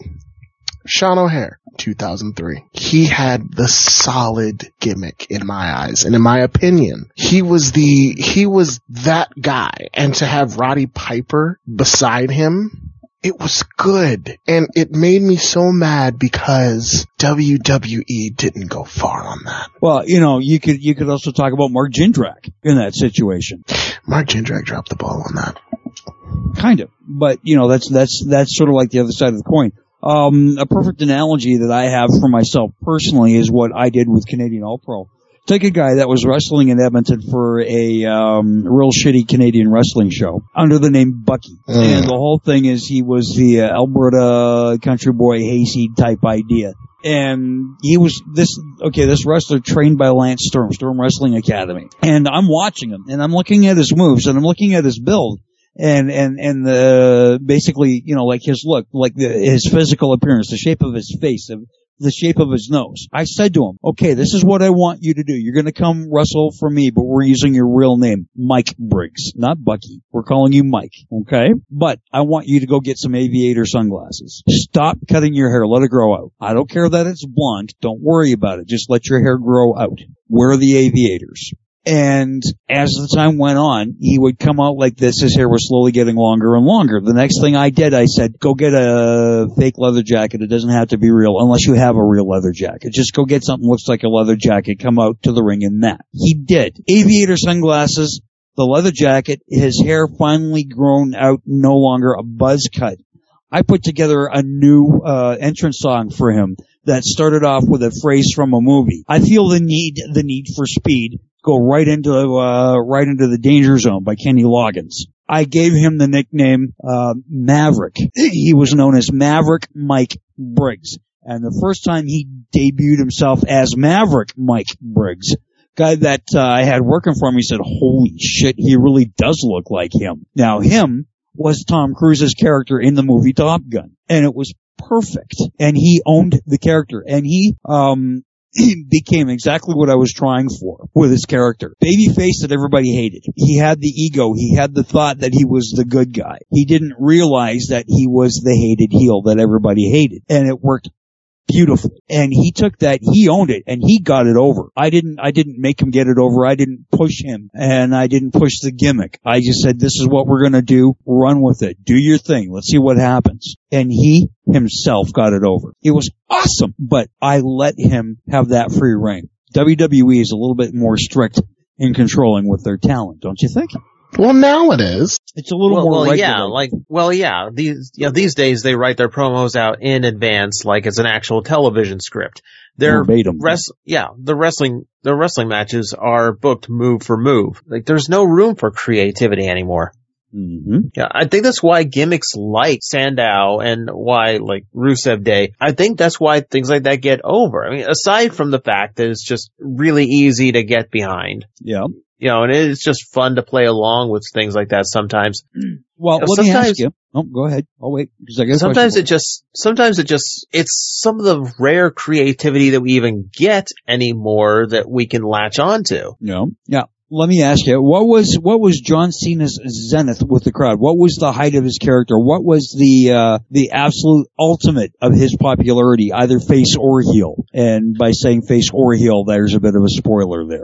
Sean O'Haire, two thousand three. He had the solid gimmick in my eyes. And in my opinion, he was the, he was that guy. And to have Roddy Piper beside him, it was good. And it made me so mad because W W E didn't go far on that. Well, you know, you could, you could also talk about Mark Jindrak in that situation. Mark Jindrak dropped the ball on that. Kind of. But, you know, that's, that's, that's sort of like the other side of the coin. Um, a perfect analogy that I have for myself personally is what I did with Canadian All-Pro. Take a guy that was wrestling in Edmonton for a um real shitty Canadian wrestling show under the name Bucky. Mm. And the whole thing is he was the uh, Alberta country boy hayseed type idea. And he was this, okay, this wrestler trained by Lance Storm, Storm Wrestling Academy. And I'm watching him, and I'm looking at his moves, and I'm looking at his build. And, and, and the, basically, you know, like his look, like the, his physical appearance, the shape of his face, the shape of his nose. I said to him, okay, this is what I want you to do. You're gonna come wrestle for me, but we're using your real name, Mike Briggs, not Bucky. We're calling you Mike, okay? But I want you to go get some aviator sunglasses. Stop cutting your hair. Let it grow out. I don't care that it's blonde. Don't worry about it. Just let your hair grow out. Wear the aviators. And as the time went on, he would come out like this. His hair was slowly getting longer and longer. The next thing I did, I said, go get a fake leather jacket. It doesn't have to be real unless you have a real leather jacket. Just go get something that looks like a leather jacket. Come out to the ring in that. He did. Aviator sunglasses, the leather jacket, his hair finally grown out, no longer a buzz cut. I put together a new uh entrance song for him that started off with a phrase from a movie. I feel the need, the need for speed. Go right into, uh, right into the Danger Zone by Kenny Loggins. I gave him the nickname, uh, Maverick. He was known as Maverick Mike Briggs. And the first time he debuted himself as Maverick Mike Briggs, guy that, uh, I had working for him, he said, holy shit, he really does look like him. Now him was Tom Cruise's character in the movie Top Gun. And it was perfect. And he owned the character. And he, um, he became exactly what I was trying for with his character. Babyface that everybody hated. He had the ego. He had the thought that he was the good guy. He didn't realize that he was the hated heel that everybody hated. And it worked beautifully. And he took that, he owned it, and he got it over. I didn't, I didn't make him get it over. I didn't push him, and I didn't push the gimmick. I just said, this is what we're gonna do. Run with it. Do your thing. Let's see what happens. And he himself got it over. It was awesome, but I let him have that free reign. W W E is a little bit more strict in controlling with their talent, don't you think? Well, now it is. It's a little well, more well, regular. yeah, like, well, yeah, these, you know, these days they write their promos out in advance like it's an actual television script. They're, res- yeah, the wrestling, the wrestling matches are booked move for move. Like, there's no room for creativity anymore. Mm-hmm. Yeah, I think that's why gimmicks like Sandow and why, like, Rusev Day, I think that's why things like that get over. I mean, aside from the fact that it's just really easy to get behind. Yeah. You know, and it's just fun to play along with things like that sometimes. Well, you know, let me ask you. Oh, go ahead. I'll wait. Because I got a sometimes question. it just, sometimes it just, it's some of the rare creativity that we even get anymore that we can latch onto. No. Yeah. Let me ask you, what was, what was John Cena's zenith with the crowd? What was the height of his character? What was the, uh, the absolute ultimate of his popularity, either face or heel? And by saying face or heel, there's a bit of a spoiler there.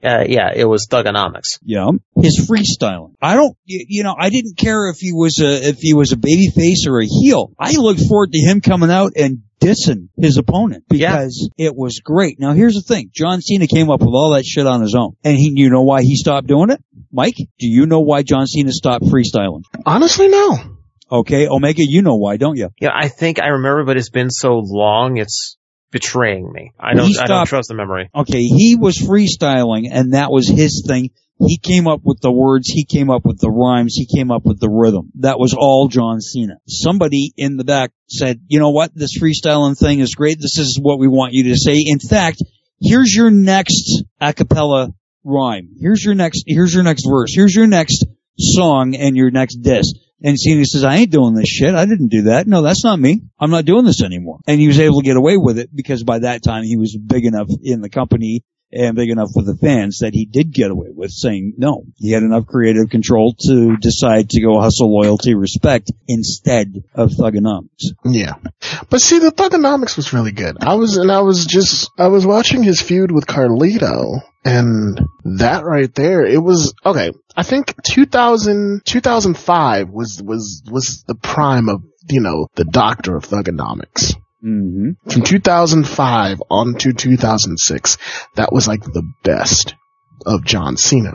uh, yeah, it was Thugonomics. Yeah. His freestyling. I don't, you, you know, I didn't care if he was a, if he was a baby face or a heel. I looked forward to him coming out and dissing his opponent because yeah. it was great. Now here's the thing. John Cena came up with all that shit on his own. And he, you know why he stopped doing it? Mike, do you know why John Cena stopped freestyling? Honestly, no. Okay, Omega, you know why, don't you? Yeah, I think I remember, but it's been so long, it's betraying me. I don't, stopped, I don't trust the memory. Okay, he was freestyling, and that was his thing. He came up with the words, he came up with the rhymes, he came up with the rhythm. That was all John Cena. Somebody in the back said, you know what, this freestyling thing is great, this is what we want you to say. In fact, here's your next a cappella rhyme. Here's your next, here's your next verse. Here's your next song and your next diss. And Cena says, I ain't doing this shit. I didn't do that. No, that's not me. I'm not doing this anymore. And he was able to get away with it because by that time he was big enough in the company and big enough with the fans that he did get away with saying no. He had enough creative control to decide to go hustle, loyalty, respect instead of Thugonomics. Yeah. But see, the Thugonomics was really good. I was, and I was just, I was watching his feud with Carlito. And that right there, it was, okay, I think two thousand, two thousand five was, was, was the prime of, you know, the doctor of Thugonomics. Mm-hmm. From two thousand five on to two thousand six, that was like the best of John Cena.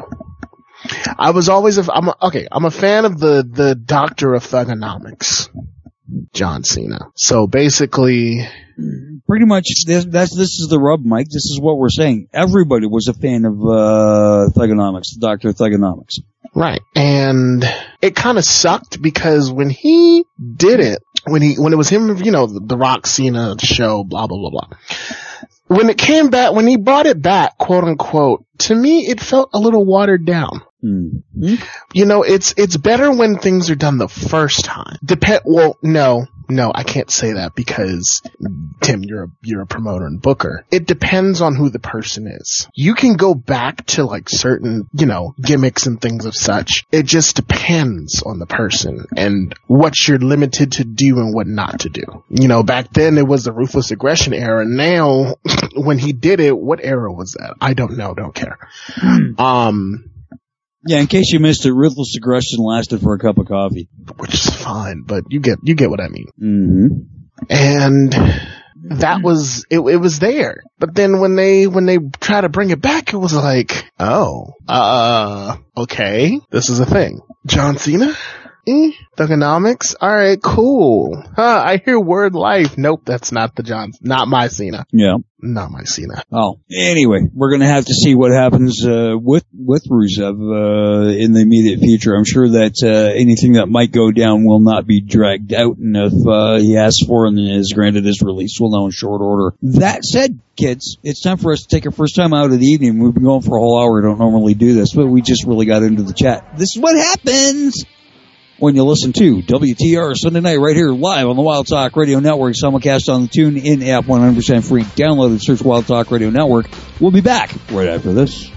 I was always, a, I'm a, okay, I'm a fan of the, the doctor of Thugonomics, John Cena. So basically, pretty much, this, that's, this is the rub, Mike. This is what we're saying. Everybody was a fan of, uh, Thugonomics, Doctor Thugonomics. Right. And it kind of sucked because when he did it, when he, when it was him, you know, the, the Rock Cena show, blah, blah, blah, blah. When it came back, when he brought it back, quote unquote, to me, it felt a little watered down. Mm-hmm. You know, it's, it's better when things are done the first time. Depend, well, no. No, I can't say that because, Tim, you're a, you're a promoter and booker. It depends on who the person is. You can go back to like certain, you know, gimmicks and things of such. It just depends on the person and what you're limited to do and what not to do. You know, back then it was the Ruthless Aggression era. Now, when he did it, what era was that? I don't know, don't care. Um... Yeah, in case you missed it, Ruthless Aggression lasted for a cup of coffee. Which is fine, but you get, you get what I mean. Mm-hmm. And that was, it, it was there. But then when they, when they try to bring it back, it was like, oh, uh, okay, this is a thing. John Cena? Eh? Thugonomics? Alright, cool. Huh, I hear Word Life. Nope, that's not the John, not my Cena. Yeah. Not my Cena. Oh, anyway, we're gonna have to see what happens, uh, with, with Rusev, uh, in the immediate future. I'm sure that, uh, anything that might go down will not be dragged out, and if, uh, he asks for and is granted his release, we'll know in short order. That said, kids, it's time for us to take our first time out of the evening. We've been going for a whole hour. We don't normally do this, but we just really got into the chat. This is what happens when you listen to W T R Sunday night right here live on the Wild Talk Radio Network, simulcast on the TuneIn app, one hundred percent free. Download and search Wild Talk Radio Network. We'll be back right after this.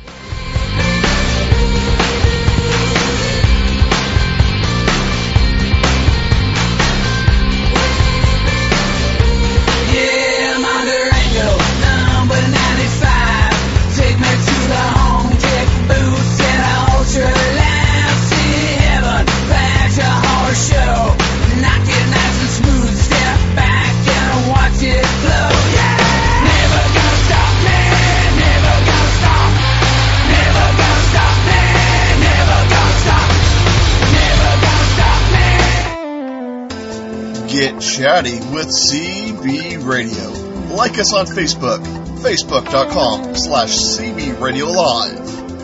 Get chatty with C B Radio. Like us on Facebook, facebook.com slash CB Radio Live.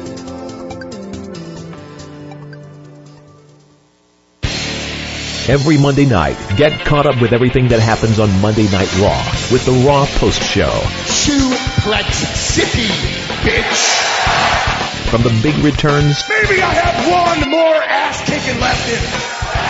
Every Monday night, get caught up with everything that happens on Monday Night Raw with the Raw Post Show. Suplex City, bitch! From the big returns... Maybe I have one more ass-kicking left in me.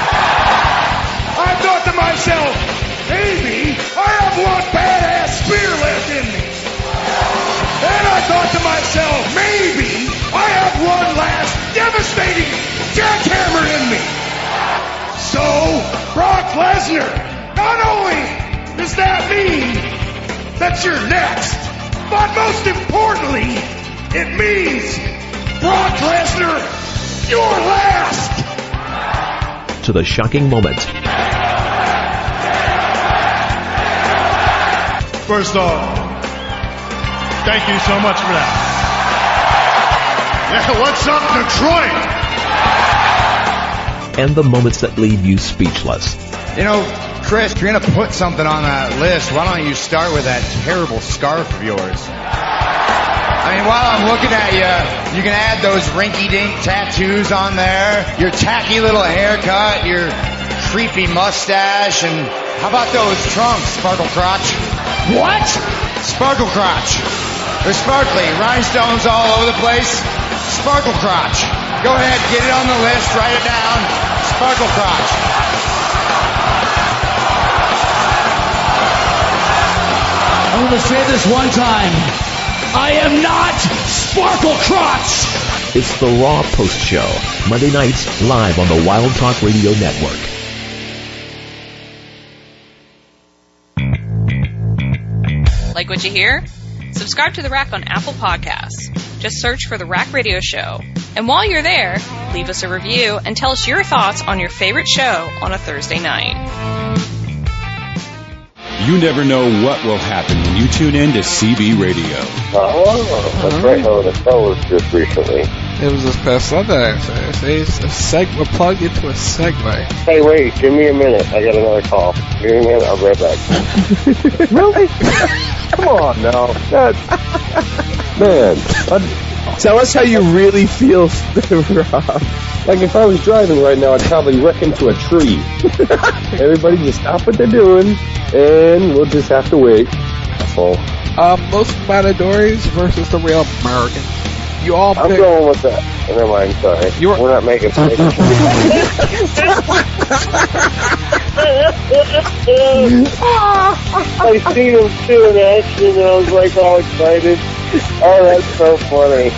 I thought to myself, maybe I have one badass spear left in me. And I thought to myself, maybe I have one last devastating jackhammer in me. So, Brock Lesnar, not only does that mean that you're next, but most importantly, It means, Brock Lesnar, you're last! To the shocking moment. First off, thank you so much for that. Yeah, what's up, Detroit? And the moments that leave you speechless. You know, Chris, if you're going to put something on that list, why don't you start with that terrible scarf of yours? I mean, while I'm looking at you, you can add those rinky-dink tattoos on there, your tacky little haircut, your creepy mustache, and how about those trunks, Sparkle Crotch? What? Sparkle Crotch. They're sparkly, rhinestones all over the place. Sparkle Crotch. Go ahead, get it on the list, write it down. Sparkle Crotch. I'm going to say this one time. I am not Sparkle Crotch! It's the Raw Post Show, Monday nights live on the Wild Talk Radio Network. Like what you hear? Subscribe to The Rack on Apple Podcasts. Just search for The Rack Radio Show. And while you're there, leave us a review and tell us your thoughts on your favorite show on a Thursday night. You never know what will happen when you tune in to C B Radio. Oh, that's right. Oh, the show was just recently. It was this past Sunday. It's a segment plugged into a segue. Hey, wait, give me a minute. I got another call. Give me a minute. I'll be right back. Really? Come on now. That, man. I'd, Tell us how you really feel, Rob. Like if I was driving right now, I'd probably wreck into a tree. Everybody just stop what they're doing, and we'll just have to wait. That's all. Um, Los Matadores versus the Real American. You all I'm pick... going with that. Never mind, sorry. You were... We're not making predictions. I seen him too in action, and I was like all excited. Oh, that's so funny.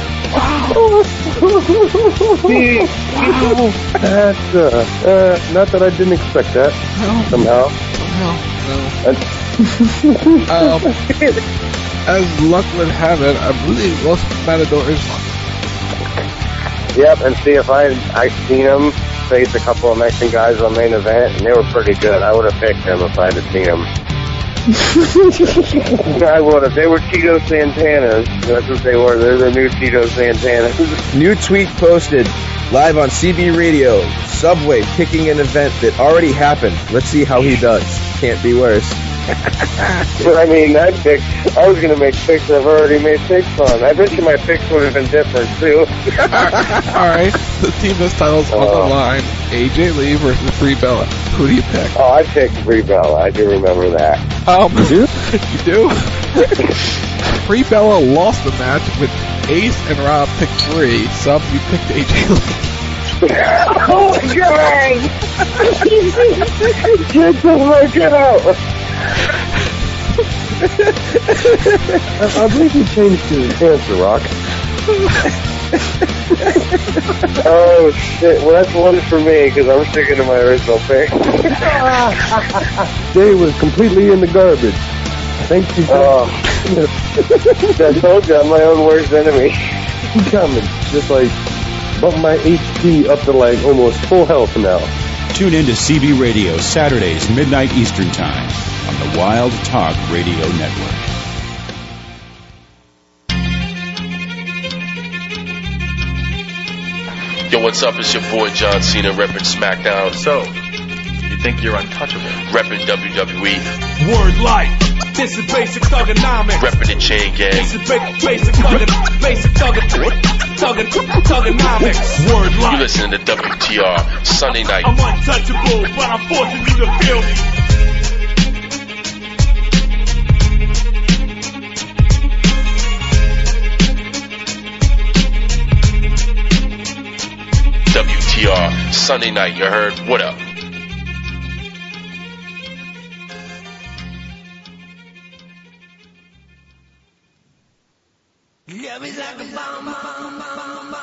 That's, uh, uh, not that I didn't expect that. No. Somehow. Somehow, no. um, as luck would have it, I believe Los Matadores won. Yep, and see, if I I seen him face a couple of Mexican guys on main event, and they were pretty good. I would have picked them if I had seen them. I would have. They were Tito Santanas. That's what they were. They're the new Tito Santanas. New tweet posted live on C B Radio. Subway picking an event that already happened. Let's see how he does. Can't be worse. But I mean, I picked. I was going to make picks I've already made picks on. I bet you my picks would have been different too. All right, the team has titles on uh, the line. A J Lee versus Brie Bella. Who do you pick? Oh, I picked Brie Bella. I do remember that. Um, you do? You do? Brie Bella lost the match with Ace and Rob picked Brie. Sub, you picked A J Lee. Oh my god! Get the fuck out! I, I believe he changed his answer, Rock. Oh shit! Well, that's one for me because I'm sticking to my original pick. Jay was completely in the garbage. Thank you. Oh. I told you I'm my own worst enemy. I'm coming, just like bump my H P up to like almost full health now. Tune in to C B Radio Saturdays, midnight Eastern Time on the Wild Talk Radio Network. Yo, what's up? It's your boy John Cena repping SmackDown. So, you think you're untouchable? Repping W W E. Word life. This is basic thugonomics. Repping the Chain Gang. This is basic, basic thugonomics. Basic thugonomics. Word life. You listening to W T R Sunday night. I'm untouchable, but I'm forcing you to feel me. W T R Sunday night. You heard? What up? Love is like a bomb, bomb, bomb, bomb,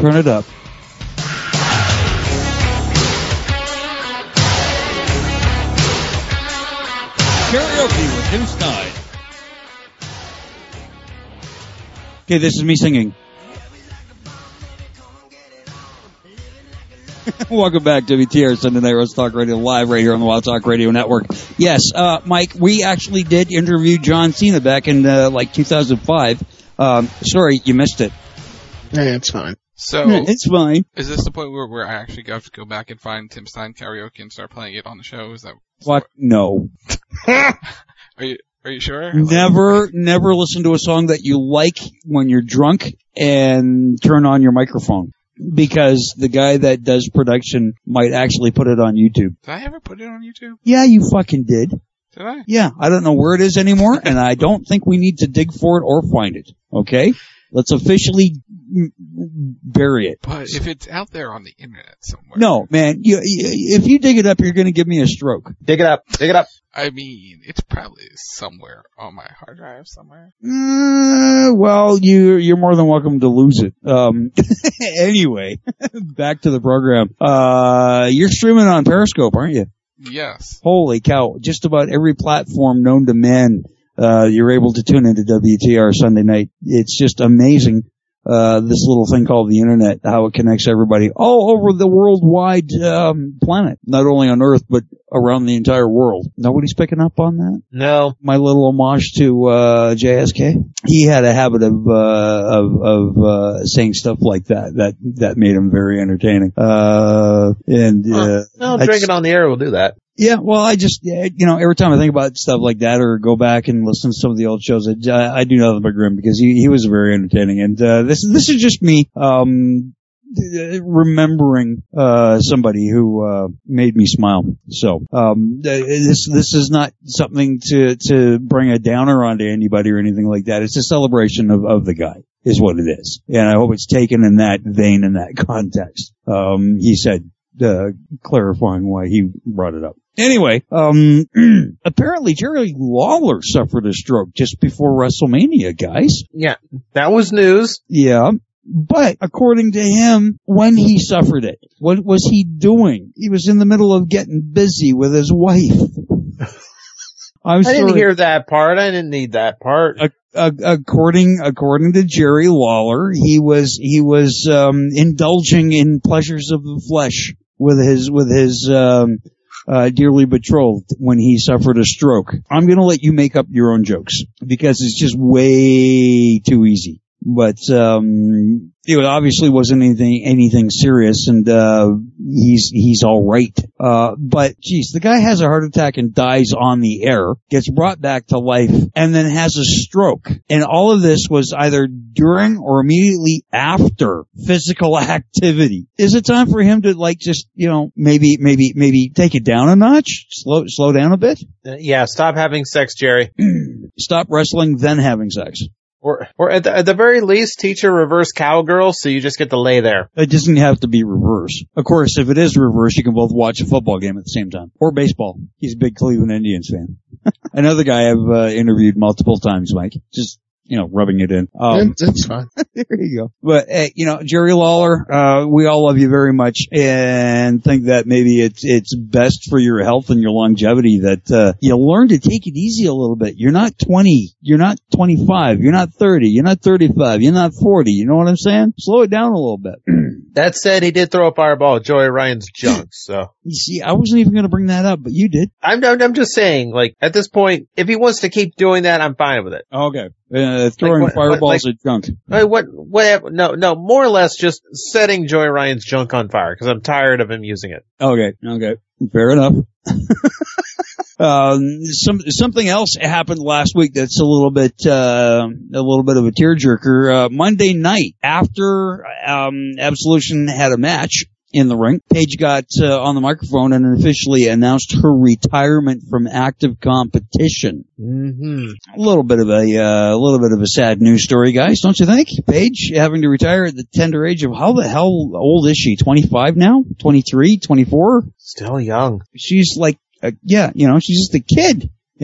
turn it up. Karaoke with Tim Stein. Okay, this is me singing. Welcome back to W T R Sunday Night Roast Talk Radio live right here on the Wild Talk Radio Network. Yes, uh, Mike, we actually did interview John Cena back in uh, like two thousand five. Um, sorry, you missed it. Yeah, it's fine. So it's fine. Is this the point where, where I actually have to go back and find Tim Stein karaoke and start playing it on the show? Is that What? No. Are you are you sure? Never, never listen to a song that you like when you're drunk and turn on your microphone. Because the guy that does production might actually put it on YouTube. Did I ever put it on YouTube? Yeah, you fucking did. Did I? Yeah, I don't know where it is anymore, and I don't think we need to dig for it or find it. Okay? Let's officially bury it. But if it's out there on the internet somewhere. No, man, you, you, if you dig it up, you're going to give me a stroke. Dig it up. Dig it up. I mean, it's probably somewhere on my hard drive somewhere. Uh, well, you, you're more than welcome to lose it. Um, anyway, back to the program. Uh, you're streaming on Periscope, aren't you? Yes. Holy cow. Just about every platform known to man, uh, you're able to tune into W T R Sunday night. It's just amazing. Uh, this little thing called the internet, how it connects everybody all over the worldwide, um, planet. Not only on Earth, but around the entire world. Nobody's picking up on that? No. My little homage to, uh, J S K. He had a habit of, uh, of, of, uh, saying stuff like that. That, that made him very entertaining. Uh, and, uh. Well, drink it on the air will do that. Yeah, well, I just, you know, every time I think about stuff like that or go back and listen to some of the old shows, I, I do nothing but grin because he, he was very entertaining. And, uh, this, this is just me, um, remembering, uh, somebody who, uh, made me smile. So, um, this, this is not something to, to bring a downer onto anybody or anything like that. It's a celebration of, of the guy. Is what it is. And I hope it's taken in that vein, in that context. Um, he said, uh, clarifying why he brought it up. Anyway, um, apparently Jerry Lawler suffered a stroke just before WrestleMania, guys. Yeah, that was news. Yeah. But according to him, when he suffered it, what was he doing? He was in the middle of getting busy with his wife. I'm I sorry. didn't hear that part. I didn't need that part. Uh, uh, according, according to Jerry Lawler, he was, he was, um, indulging in pleasures of the flesh with his, with his, um, uh, dearly betrothed when he suffered a stroke. I'm gonna let you make up your own jokes because it's just way too easy. But, um, it obviously wasn't anything, anything serious and, uh, he's, he's alright. Uh, but geez, the guy has a heart attack and dies on the air, gets brought back to life, and then has a stroke. And all of this was either during or immediately after physical activity. Is it time for him to like just, you know, maybe, maybe, maybe take it down a notch? Slow, slow down a bit? Uh, yeah, stop having sex, Jerry. Stop wrestling, then having sex. Or, or at the, at the very least, teach her reverse cowgirl so you just get to lay there. It doesn't have to be reverse. Of course, if it is reverse, you can both watch a football game at the same time. Or baseball. He's a big Cleveland Indians fan. Another guy I've uh, interviewed multiple times, Mike. Just, you know, rubbing it in. Um, That's fine. There you go. But, uh, you know, Jerry Lawler, uh, we all love you very much and think that maybe it's, it's best for your health and your longevity that, uh, you learn to take it easy a little bit. You're not twenty. You're not twenty-five. You're not thirty. You're not thirty-five. You're not forty. You know what I'm saying? Slow it down a little bit. That said, he did throw a fireball at Joey Ryan's junk, so. You see, I wasn't even going to bring that up, but you did. I'm, I'm, I'm just saying, like, at this point, if he wants to keep doing that, I'm fine with it. Okay. Uh, throwing like, what, fireballs like, at junk. Like, what, whatever, no, no, more or less just setting Joey Ryan's junk on fire, because I'm tired of him using it. Okay, okay. Fair enough. Um, some, something else happened last week that's a little bit, uh, a little bit of a tearjerker. Uh, Monday night, after, um, Absolution had a match in the ring, Paige got, uh, on the microphone and officially announced her retirement from active competition. Mm-hmm. A little bit of a, uh, a little bit of a sad news story, guys, don't you think? Paige having to retire at the tender age of, how the hell old is she? twenty-five now? twenty-three? twenty-four? Still young. She's like, Uh, yeah, you know, she's just a kid.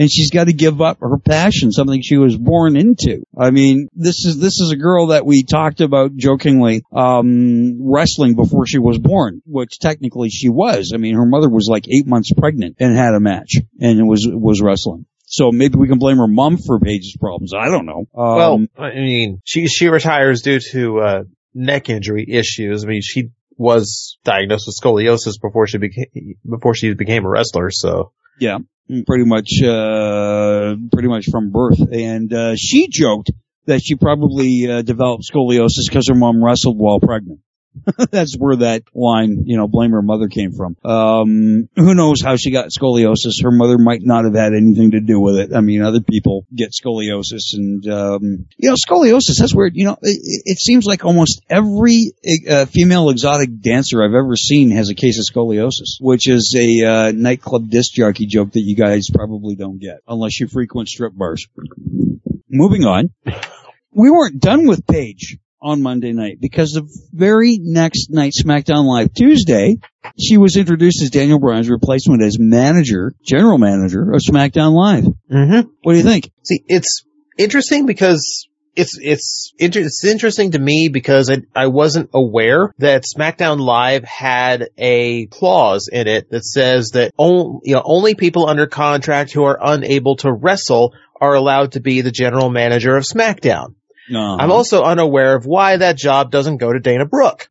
and she's got to give up her passion, something she was born into. I mean, this is this is a girl that we talked about jokingly um wrestling before she was born, which technically she was. I mean, her mother was like eight months pregnant and had a match, and it was was wrestling. So maybe we can blame her mom for Paige's problems. I don't know. Um, well, I mean, she she retires due to uh, neck injury issues. I mean, she was diagnosed with scoliosis before she became before she became a wrestler. So yeah, pretty much, uh, pretty much from birth. And uh, she joked that she probably uh, developed scoliosis because her mom wrestled while pregnant. That's where that line, you know, blame her mother came from. Um, who knows how she got scoliosis? Her mother might not have had anything to do with it. I mean, other people get scoliosis, and um, you know, scoliosis. That's weird. You know, it, it seems like almost every uh, female exotic dancer I've ever seen has a case of scoliosis, which is a uh, nightclub disc jockey joke that you guys probably don't get unless you frequent strip bars. Moving on, we weren't done with Paige on Monday night, because the very next night, SmackDown Live Tuesday, she was introduced as Daniel Bryan's replacement as manager, general manager of SmackDown Live. Mm-hmm. What do you think? See, it's interesting because it's it's inter- it's interesting to me because I, I wasn't aware that SmackDown Live had a clause in it that says that only, you know, only people under contract who are unable to wrestle are allowed to be the general manager of SmackDown. No. I'm also unaware of why that job doesn't go to Dana Brooke.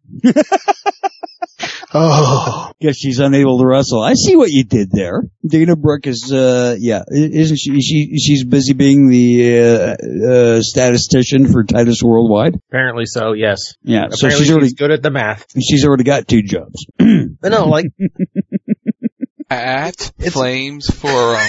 Oh, guess she's unable to wrestle. I see what you did there. Dana Brooke is, uh, yeah, isn't she? She she's busy being the uh, uh, statistician for Titus Worldwide. Apparently so. Yes. Yeah. Apparently so she's already she's good at the math. She's already got two jobs. But no, like at Flames Forum.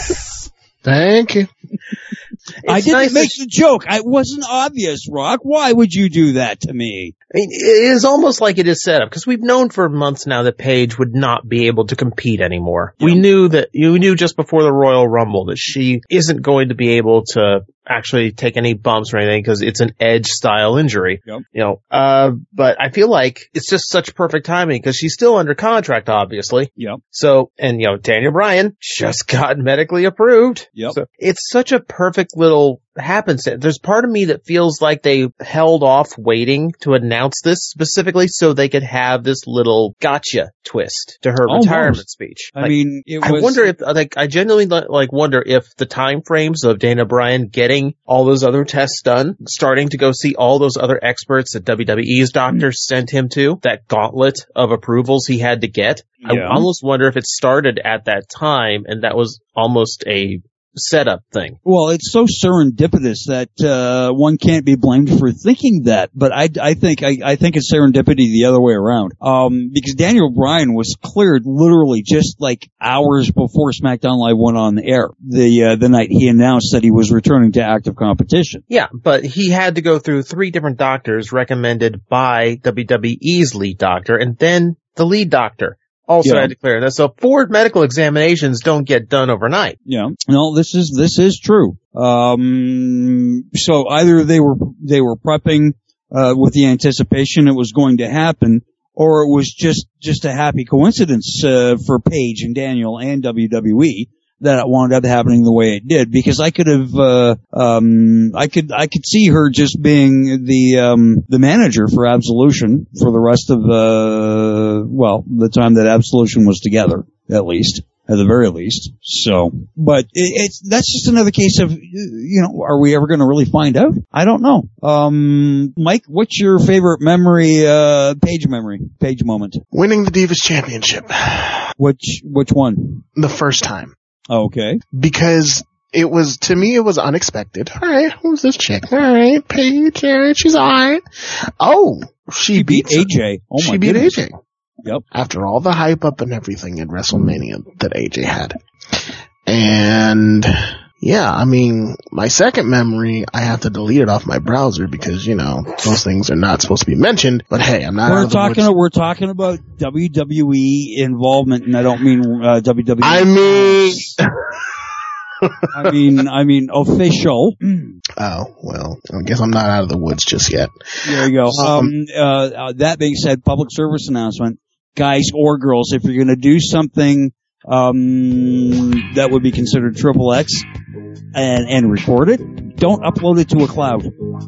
Thank you. I It's didn't nice make that the joke. It wasn't obvious, Rock. Why would you do that to me? I mean, it is almost like it is set up because we've known for months now that Paige would not be able to compete anymore. Yeah. We knew that you knew just before the Royal Rumble that she isn't going to be able to actually take any bumps or anything because it's an Edge style injury. Yep. You know, uh, but I feel like it's just such perfect timing because she's still under contract, obviously. Yep. So, and you know, Daniel Bryan just got medically approved. Yep. So it's such a perfect little happenstance. There's part of me that feels like they held off waiting to announce this specifically so they could have this little gotcha twist to her Almost. retirement speech. I Like, mean, it I was. wonder if, like, I genuinely like wonder if the time frames of Dana Bryan getting all those other tests done, starting to go see all those other experts that W W E's doctor sent him to, that gauntlet of approvals he had to get. Yeah. I almost wonder if it started at that time and that was almost a setup thing. Well, it's so serendipitous that uh one can't be blamed for thinking that. But I, I think I, I think it's serendipity the other way around. Um, because Daniel Bryan was cleared literally just like hours before SmackDown Live went on the air. The uh, the night he announced that he was returning to active competition. Yeah, but he had to go through three different doctors recommended by W W E's lead doctor, and then the lead doctor also Yeah. had to clear that. So four medical examinations don't get done overnight. Yeah. No, this is this is true. Um, so either they were they were prepping uh, with the anticipation it was going to happen, or it was just just a happy coincidence uh, for Paige and Daniel and W W E that it wound up happening the way it did. Because I could have, uh, um, I could I could see her just being the um, the manager for Absolution for the rest of the well the time that Absolution was together, at least. At the very least. So, but it, it's, that's just another case of, you know, are we ever going to really find out? I don't know. Um, Mike, what's your favorite memory, uh, Paige memory, Paige moment? Winning the Divas Championship. Which, which one? The first time. Okay. Because it was, to me, it was unexpected. All right, who's this chick? All right, Paige, all right, she's all right. Oh, she, She beat beats A J. Oh my she beat goodness. A J. Yep. After all the hype up and everything in WrestleMania that A J had. And yeah, I mean, my second memory, I have to delete it off my browser because, you know, those things are not supposed to be mentioned. But hey, I'm not out We're of the talking, woods. we're talking about W W E involvement, and I don't mean, uh, W W E. I mean, I mean, I mean official. oh, well, I guess I'm not out of the woods just yet. There you go. Um, uh, uh, that being said, public service announcement. Guys or girls, if you're going to do something um, that would be considered triple X, and, and record it, don't upload it to a cloud.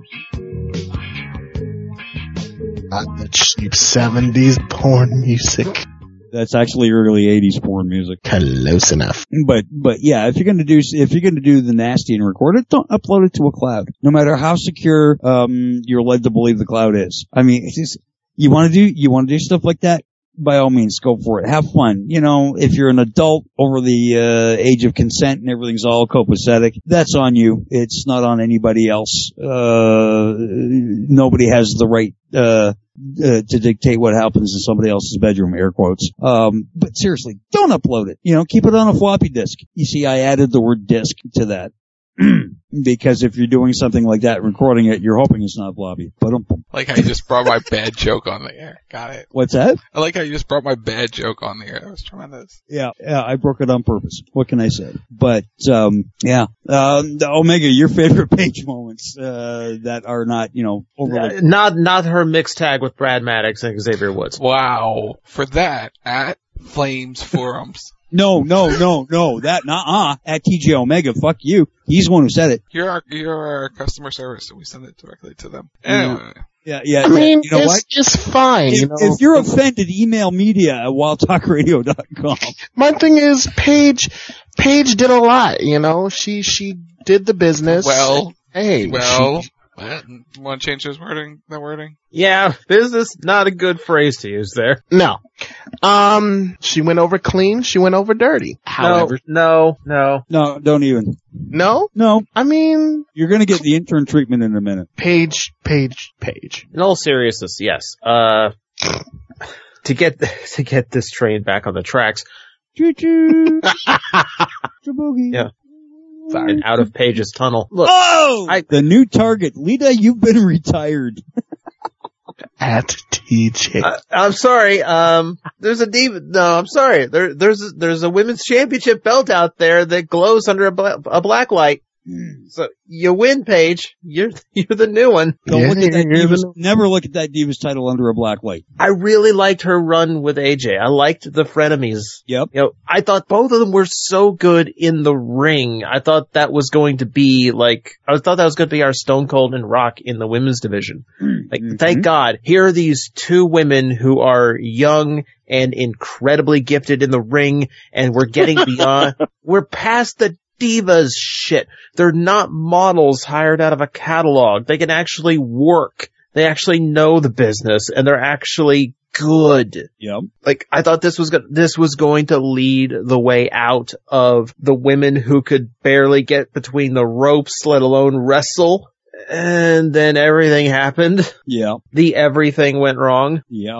Not the cheap seventies porn music. That's actually early eighties porn music. Close enough. But, but yeah, if you're gonna do, if you're gonna do the nasty and record it, don't upload it to a cloud. No matter how secure, um, you're led to believe the cloud is. I mean, it's just, you wanna do, you wanna do stuff like that? By all means, go for it. Have fun. You know, if you're an adult over the, uh, age of consent and everything's all copacetic, that's on you. It's not on anybody else. Uh, nobody has the right, uh, Uh, to dictate what happens in somebody else's bedroom, air quotes. Um, but seriously, don't upload it. You know, keep it on a floppy disk. You see, I added the word disk to that. Because if you're doing something like that, recording it, you're hoping it's not floppy. But like how you just brought my bad joke on the air. Got it. What's that? I like how you just brought my bad joke on the air. That was tremendous. Yeah, yeah, I broke it on purpose. What can I say? But, um, yeah. Um, Omega, your favorite page moments, uh, that are not, you know, overly... Uh, not, not her mixed tag with Brad Maddox and Xavier Woods. Wow. For that, at Flames Forums. No, no, no, no. That, nah, uh, at T J Omega, fuck you. He's the one who said it. You're our, you're our customer service, so we send it directly to them. Anyway. Yeah, yeah. I mean, you know it's what? just fine. If, you know? if you're offended, email media at wild talk radio dot com. My thing is, Paige, Paige did a lot, you know? She, she did the business. Well, hey. Well, she, want to change his wording, the wording? Yeah, business, not a good phrase to use there. No. Um, she went over clean, she went over dirty. However. No, no, no. No, don't even. No? No. I mean. You're gonna get the intern treatment in a minute. Page, page, page. In all seriousness, yes. Uh, to get, to get this train back on the tracks. Choo-choo. Yeah. And out of Paige's tunnel. Look, oh! I, the new target. Lita, you've been retired. At T J. Uh, I'm sorry, um, there's a diva, no, I'm sorry. There, there's, a, there's a women's championship belt out there that glows under a, bla- a black light. So, you win, Paige. You're, you're the new one. Don't Yeah, look at that you're Divas, the- never look at that Divas title under a black light. I really liked her run with A J. I liked the frenemies. Yep. You know, I thought both of them were so good in the ring. I thought that was going to be like, I thought that was going to be our Stone Cold and Rock in the women's division. Like, Mm-hmm. thank God. Here are these two women who are young and incredibly gifted in the ring, and we're getting beyond, we're past the divas shit. They're not models hired out of a catalog. They can actually work. They actually know the business, and they're actually good. Yep. Like, I thought this was go- this was going to lead the way out of the women who could barely get between the ropes, let alone wrestle. And then everything happened. Yeah. The everything went wrong. Yeah.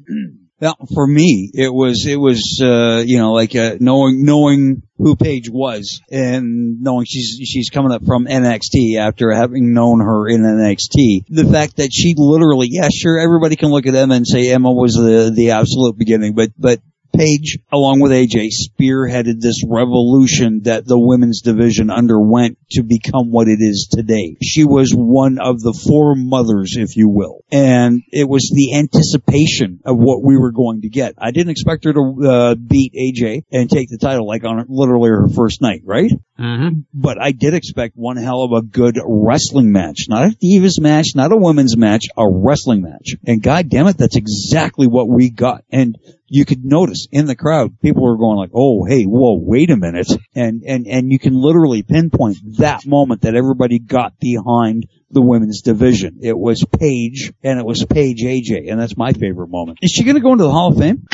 Now, for me, it was, it was, uh, you know, like, uh, knowing, knowing who Paige was and knowing she's, she's coming up from N X T after having known her in N X T. The fact that she literally, yeah, sure, everybody can look at Emma and say Emma was the, the absolute beginning, but, but Paige, along with A J, spearheaded this revolution that the women's division underwent to become what it is today. She was one of the four mothers, if you will. And it was the anticipation of what we were going to get. I didn't expect her to uh, beat A J and take the title like on literally her first night, right? Mm-hmm. But I did expect one hell of a good wrestling match. Not a Divas match, not a women's match, a wrestling match. And god damn it, that's exactly what we got. And you could notice in the crowd, people were going like, oh, hey, whoa, wait a minute. And, and, and you can literally pinpoint that moment that everybody got behind the women's division. It was Paige, and it was Paige A J, and that's my favorite moment. Is she going to go into the Hall of Fame?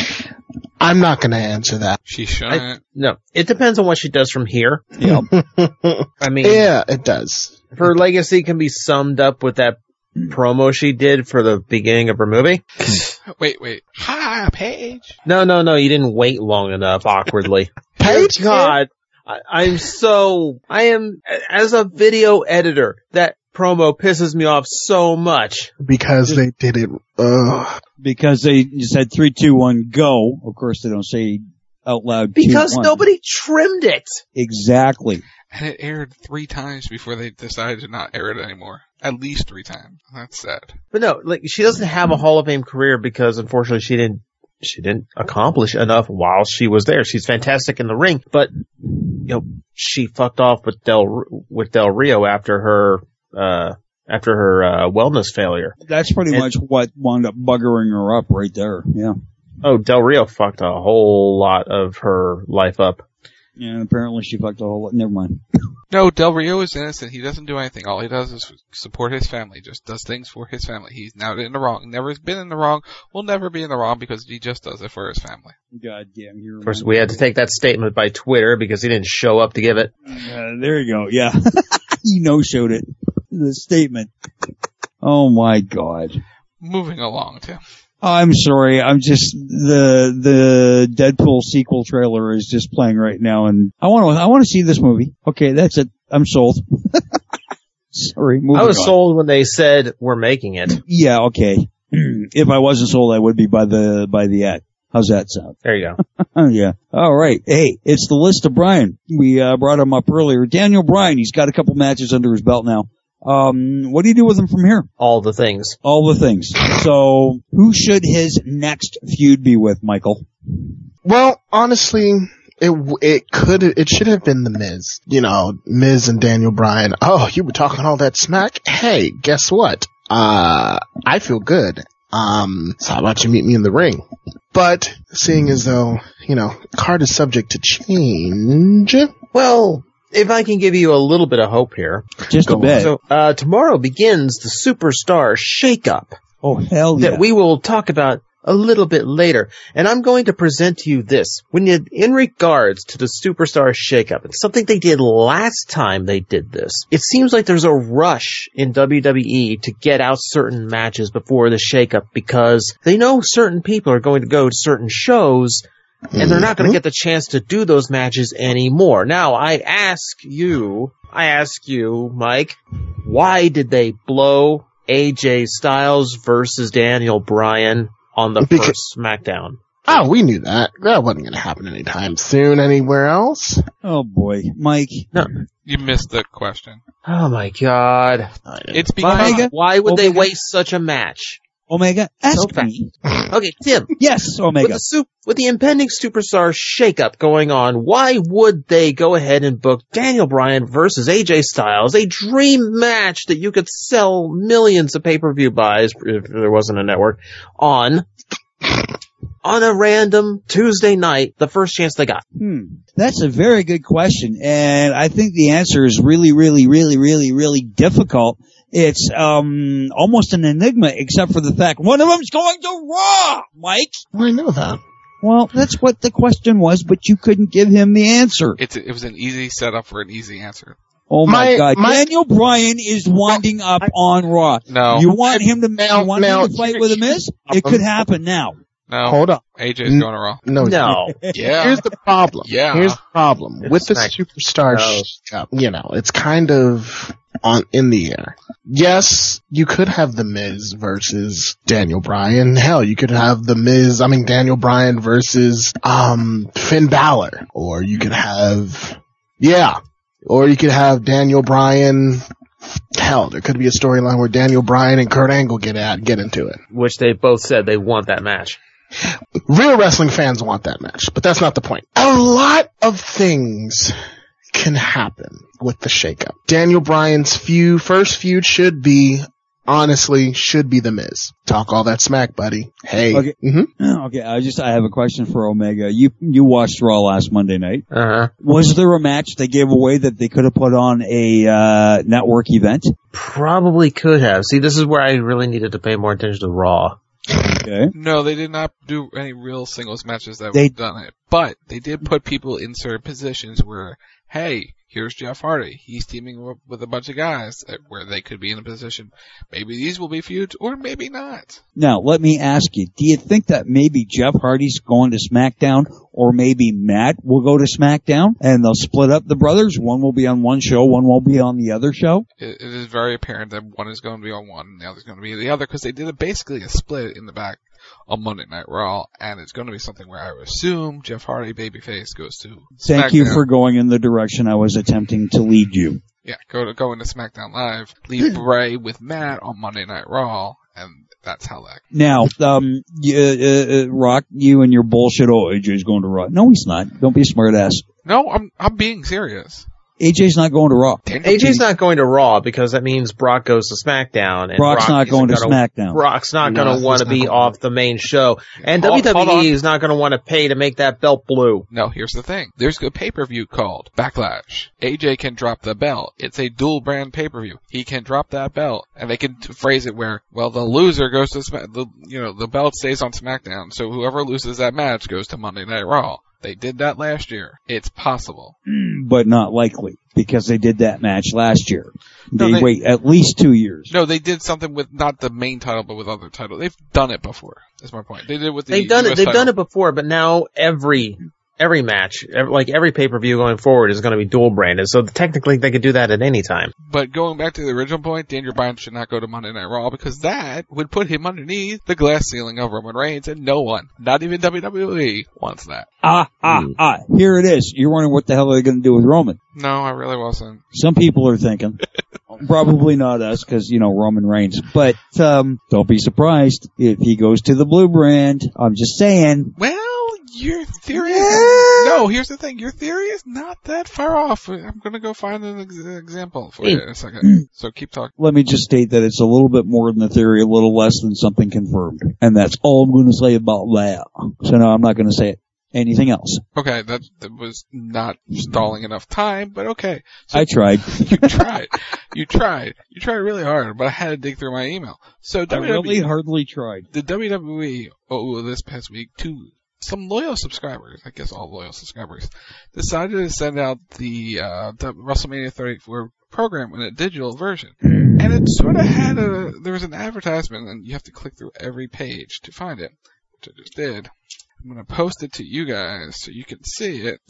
I'm not going to answer that. She shouldn't. I, no, it depends on what she does from here. Yeah. I mean, yeah, it does. Her legacy can be summed up with that promo she did for the beginning of her movie. Wait, wait. Hi, Paige. No, no, no, you didn't wait long enough, awkwardly. Paige? God, I, I'm so, I am, as a video editor, that promo pisses me off so much. Because they did it, uh. Because they said three, two, one, go. Of course they don't say out loud Because two, one. nobody trimmed it. Exactly. And it aired three times before they decided to not air it anymore. At least three times. That's sad. But no, like, she doesn't have a Hall of Fame career because unfortunately she didn't she didn't accomplish enough while she was there. She's fantastic in the ring, but you know, she fucked off with Del with Del Rio after her uh after her uh wellness failure. That's pretty And- much what wound up buggering her up right there. Yeah. Oh, Del Rio fucked a whole lot of her life up. Yeah, and apparently she fucked a whole lot. Never mind. No, Del Rio is innocent. He doesn't do anything. All he does is support his family. Just does things for his family. He's not in the wrong. Never has been in the wrong. Will never be in the wrong because he just does it for his family. God damn. You're Of course, we had to take that statement by Twitter because he didn't show up to give it. Uh, there you go. Yeah. You no-showed it. The statement. Oh my God. Moving along, Tim. I'm sorry. I'm just the the Deadpool sequel trailer is just playing right now, and I want to I want to see this movie. Okay, that's it. I'm sold. Sorry. Moving I was on. sold when they said we're making it. Yeah. Okay. If I wasn't sold, I would be by the by the ad. How's that sound? There you go. Yeah. All right. Hey, it's the list of Bryan. We uh, brought him up earlier. Daniel Bryan. He's got a couple matches under his belt now. Um, what do you do with him from here? All the things. All the things. So, who should his next feud be with, Michael? Well, honestly, it it could it should have been the Miz. You know, Miz and Daniel Bryan. Oh, you were talking all that smack? Hey, guess what? Uh, I feel good. Um, so how about you meet me in the ring? But seeing as though, you know, card is subject to change. Well, if I can give you a little bit of hope here. Just a bit. So, uh, tomorrow begins the Superstar Shakeup. Oh, hell yeah. That we will talk about a little bit later. And I'm going to present to you this. When you, in regards to the Superstar Shakeup, it's something they did last time they did this. It seems like there's a rush in W W E to get out certain matches before the Shakeup because they know certain people are going to go to certain shows and they're not going to get the chance to do those matches anymore. Now, I ask you, I ask you, Mike, why did they blow A J Styles versus Daniel Bryan on the Because- first SmackDown? Oh, we knew that. That wasn't going to happen anytime soon anywhere else. Oh boy, Mike. No. You missed the question. Oh my God. It's because Why, why would they Omega? waste such a match? Omega, ask So fast. me. Okay, Tim. Yes, With Omega. the, su- with the impending Superstar Shakeup going on, why would they go ahead and book Daniel Bryan versus A J Styles, a dream match that you could sell millions of pay-per-view buys if there wasn't a network, on on a random Tuesday night, the first chance they got? Hmm. That's a very good question, and I think the answer is really, really, really, really, really difficult. It's um almost an enigma, except for the fact one of them's going to Raw, Mike. I know that. Well, that's what the question was, but you couldn't give him the answer. it's, it was an easy setup for an easy answer. Oh my, My- God! my- Daniel Bryan is winding up on Raw. No. You want him to? Now- you want now- him to fight with a Miz? It could happen now. No. Hold up. A J's N- going to Raw. No. No. Yeah. Here's the problem. Yeah. Here's the problem. It's With the smack- Superstar No. Shakeup, you know, it's kind of on in the air. Yes, you could have The Miz versus Daniel Bryan. Hell, you could have The Miz, I mean Daniel Bryan versus um Finn Balor. Or you could have yeah. Or you could have Daniel Bryan. Hell, there could be a storyline where Daniel Bryan and Kurt Angle get at get into it. Which they both said they want that match. Real wrestling fans want that match, but that's not the point. A lot of things can happen with the shakeup. Daniel Bryan's feud, first feud should be, honestly, should be The Miz. Talk all that smack, buddy. Hey. Okay. Mm-hmm. Okay. I just I have a question for Omega. You you watched Raw last Monday night. Uh-huh. Was there a match they gave away that they could have put on a uh network event? Probably could have. See, this is where I really needed to pay more attention to Raw. Okay. No, they did not do any real singles matches that They- would have done it. But they did put people in certain positions where, hey, here's Jeff Hardy. He's teaming up with a bunch of guys that, where they could be in a position. Maybe these will be feuds, or maybe not. Now, let me ask you, do you think that maybe Jeff Hardy's going to SmackDown, or maybe Matt will go to SmackDown, and they'll split up the brothers? One will be on one show, one will be on the other show? It, it is very apparent that one is going to be on one and the other is going to be the other, because they did a, basically a split in the back on Monday Night Raw, and it's going to be something where I would assume Jeff Hardy, babyface, goes to Thank you SmackDown. for going in the direction I was attempting to lead you. Yeah, go to go into SmackDown Live, leave Bray with Matt on Monday Night Raw, and that's how that. Now, um, you, uh, uh, Rock, you and your bullshit. Oh, A J's going to Raw. No, he's not. Don't be a smart ass. No, I'm I'm being serious. A J's not going to Raw. A J's not going to Raw because that means Brock goes to SmackDown. And Brock's Brock not going to gonna, SmackDown. Brock's not No, going to want to he's be not going off the main show. And Hold- hold W W E on. is not going to want to pay to make that belt blue. No, here's the thing. There's a pay-per-view called Backlash. A J can drop the belt. It's a dual brand pay-per-view. He can drop that belt, and they can t- phrase it where, well, the loser goes to Smack. The you know the belt stays on SmackDown, so whoever loses that match goes to Monday Night Raw. They did that last year. It's possible. But not likely, because they did that match last year. No, They, they- wait at least two years. No, they did something with not the main title, but with other titles. They've done it before. That's my point. They did it with the They've done U S it. They've title. done it before, but now every every match, ev- like every pay per view going forward, is going to be dual branded. So technically, they could do that at any time. But going back to the original point, Daniel Bryan should not go to Monday Night Raw because that would put him underneath the glass ceiling of Roman Reigns, and no one, not even W W E, wants that. Ah, ah, ah. Here it is. You're wondering what the hell are they going to do with Roman? No, I really wasn't. Some people are thinking. Probably not us, because, you know, Roman Reigns. But, um, don't be surprised if he goes to the blue brand. I'm just saying. Well, your theory is, no, here's the thing, your theory is not that far off. I'm gonna go find an ex- example for you in a second. So keep talking. Let me just state that it's a little bit more than a theory, a little less than something confirmed. And that's all I'm going to say about that. So no, I'm not going to say it. Anything else? Okay, that, that was not stalling enough time, but okay. I tried. You tried. You tried. You tried really hard, but I had to dig through my email. So I W W E, really hardly tried. the W W E, oh, this past week, to some loyal subscribers, I guess all loyal subscribers, decided to send out the uh, the WrestleMania thirty-four program in a digital version. And it sort of had a, there was an advertisement, and you have to click through every page to find it, which I just did. I'm going to post it to you guys so you can see it.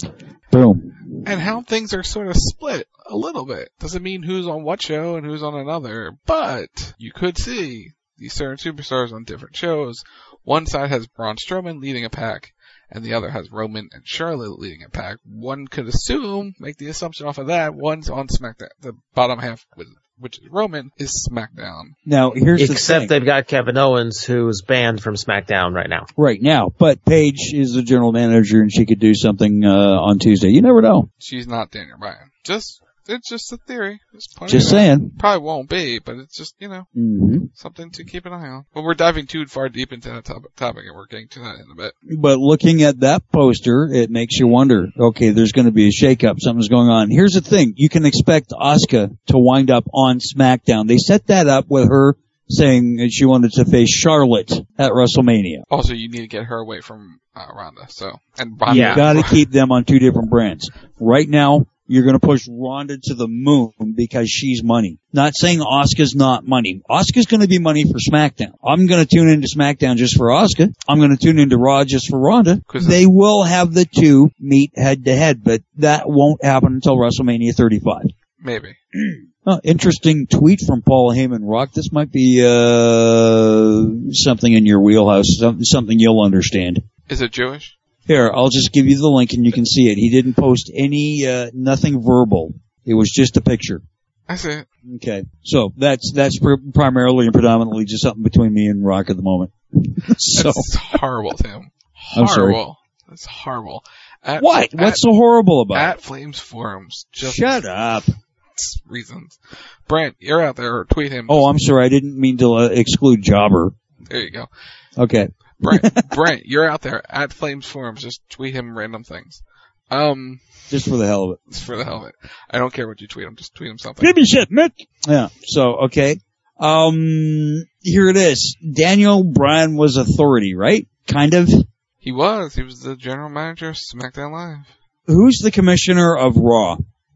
Boom. And how things are sort of split a little bit. Doesn't mean who's on what show and who's on another, but you could see these certain superstars on different shows. One side has Braun Strowman leading a pack, and the other has Roman and Charlotte leading a pack. One could assume, make the assumption off of that, one's on SmackDown. The bottom half, which is Roman, is SmackDown. Now, here's the thing. Except they've got Kevin Owens, who's banned from SmackDown right now. Right now. But Paige is the general manager, and she could do something uh, on Tuesday. You never know. She's not Daniel Bryan. Just, it's just a theory. Just, pointing Just it out. saying. Probably won't be, but it's just, you know, Mm-hmm. something to keep an eye on. But we're diving too far deep into that top- topic, and we're getting to that in a bit. But looking at that poster, it makes you wonder, okay, there's going to be a shakeup. Something's going on. Here's the thing. You can expect Asuka to wind up on SmackDown. They set that up with her saying that she wanted to face Charlotte at WrestleMania. Also, you need to get her away from uh, Ronda. So, and Ronda. You got to keep them on two different brands. Right now, you're going to push Ronda to the moon because she's money. Not saying Asuka's not money. Asuka's going to be money for SmackDown. I'm going to tune into SmackDown just for Asuka. I'm going to tune into Raw just for Ronda. They will have the two meet head to head, but that won't happen until WrestleMania thirty-five. Maybe. Oh, interesting tweet from Paul Heyman. Rock, this might be uh something in your wheelhouse, something, something you'll understand. Is it Jewish? Here, I'll just give you the link and you can see it. He didn't post any, uh, nothing verbal. It was just a picture. I see it. Okay. So that's, that's pr- primarily and predominantly just something between me and Rock at the moment. so. That's horrible, Tim. I'm sorry. Horrible. That's horrible. At, What? At, What's so horrible about At it? Flames Forums. Just Shut up. reasons. Brent, you're out there, or tweet him. Oh, I'm sorry. I didn't mean to uh, exclude Jobber. There you go. Okay. Brent, Brent, you're out there at Flames Forums. Just tweet him random things. Um, Just for the hell of it. just for the hell of it. I don't care what you tweet him. Just tweet him something. Give me shit, Mick. Yeah. So, okay. Um, here it is. Daniel Bryan was authority, right? Kind of. He was. He was the general manager of SmackDown Live. Who's the commissioner of Raw?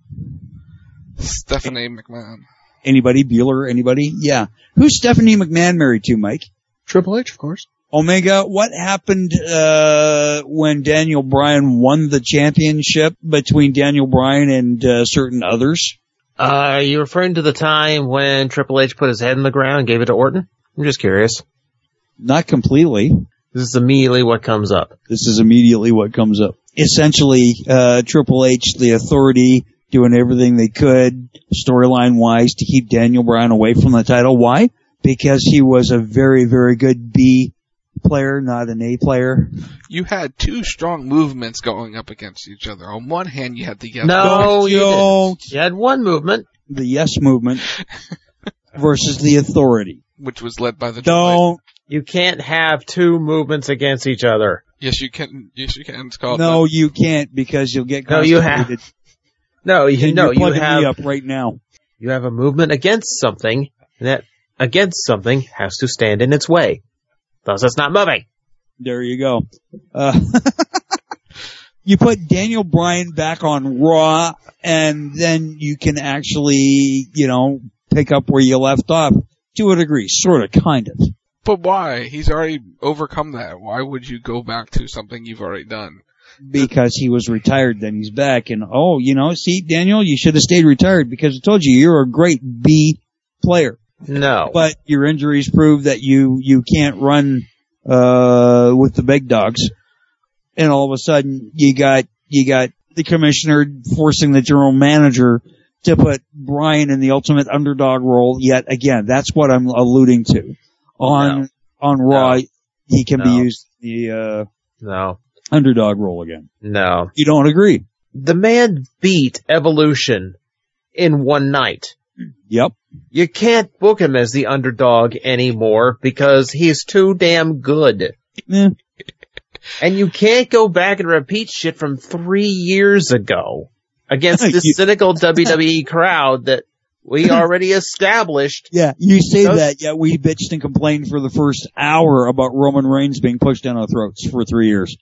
Stephanie McMahon. Anybody? Bueller? Anybody? Yeah. Who's Stephanie McMahon married to, Mike? Triple H, of course. Omega, what happened uh when Daniel Bryan won the championship between Daniel Bryan and uh, certain others? Uh, are you referring to the time when Triple H put his head in the ground and gave it to Orton? I'm just curious. Not completely. This is immediately what comes up. This is immediately what comes up. Essentially, uh Triple H, the authority, doing everything they could storyline-wise to keep Daniel Bryan away from the title. Why? because he was a very, very good B player, not an A player. You had two strong movements going up against each other. On one hand, you had the yes. No, you don't. didn't. You had one movement. The yes movement versus the authority. Which was led by the Don't. You can't have two movements against each other. Yes, you can. Yes, you can. It's called. No, you can't because you'll get No, you have. constipated. No, you And no, you're you plugging have. me up right now. You have a movement against something, and that against something has to stand in its way. Thus, it's not moving. There you go. Uh, you put Daniel Bryan back on Raw, and then you can actually, you know, pick up where you left off to a degree, sort of, kind of. But why? He's already overcome that. Why would you go back to something you've already done? Because he was retired, then he's back, and oh, you know, see, Daniel, you should have stayed retired because I told you you're a great B player. No. But your injuries prove that you, you can't run, uh, with the big dogs. And all of a sudden, you got, you got the commissioner forcing the general manager to put Bryan in the ultimate underdog role yet again. That's what I'm alluding to. On, No. on Raw, No. he can No. be used the, uh, No. underdog role again. No. You don't agree? The man beat Evolution in one night. Yep. You can't book him as the underdog anymore because he's too damn good. Yeah. And you can't go back and repeat shit from three years ago against this You- cynical W W E crowd that we already established. Yeah, you say Those- that, yet we bitched and complained for the first hour about Roman Reigns being pushed down our throats for three years.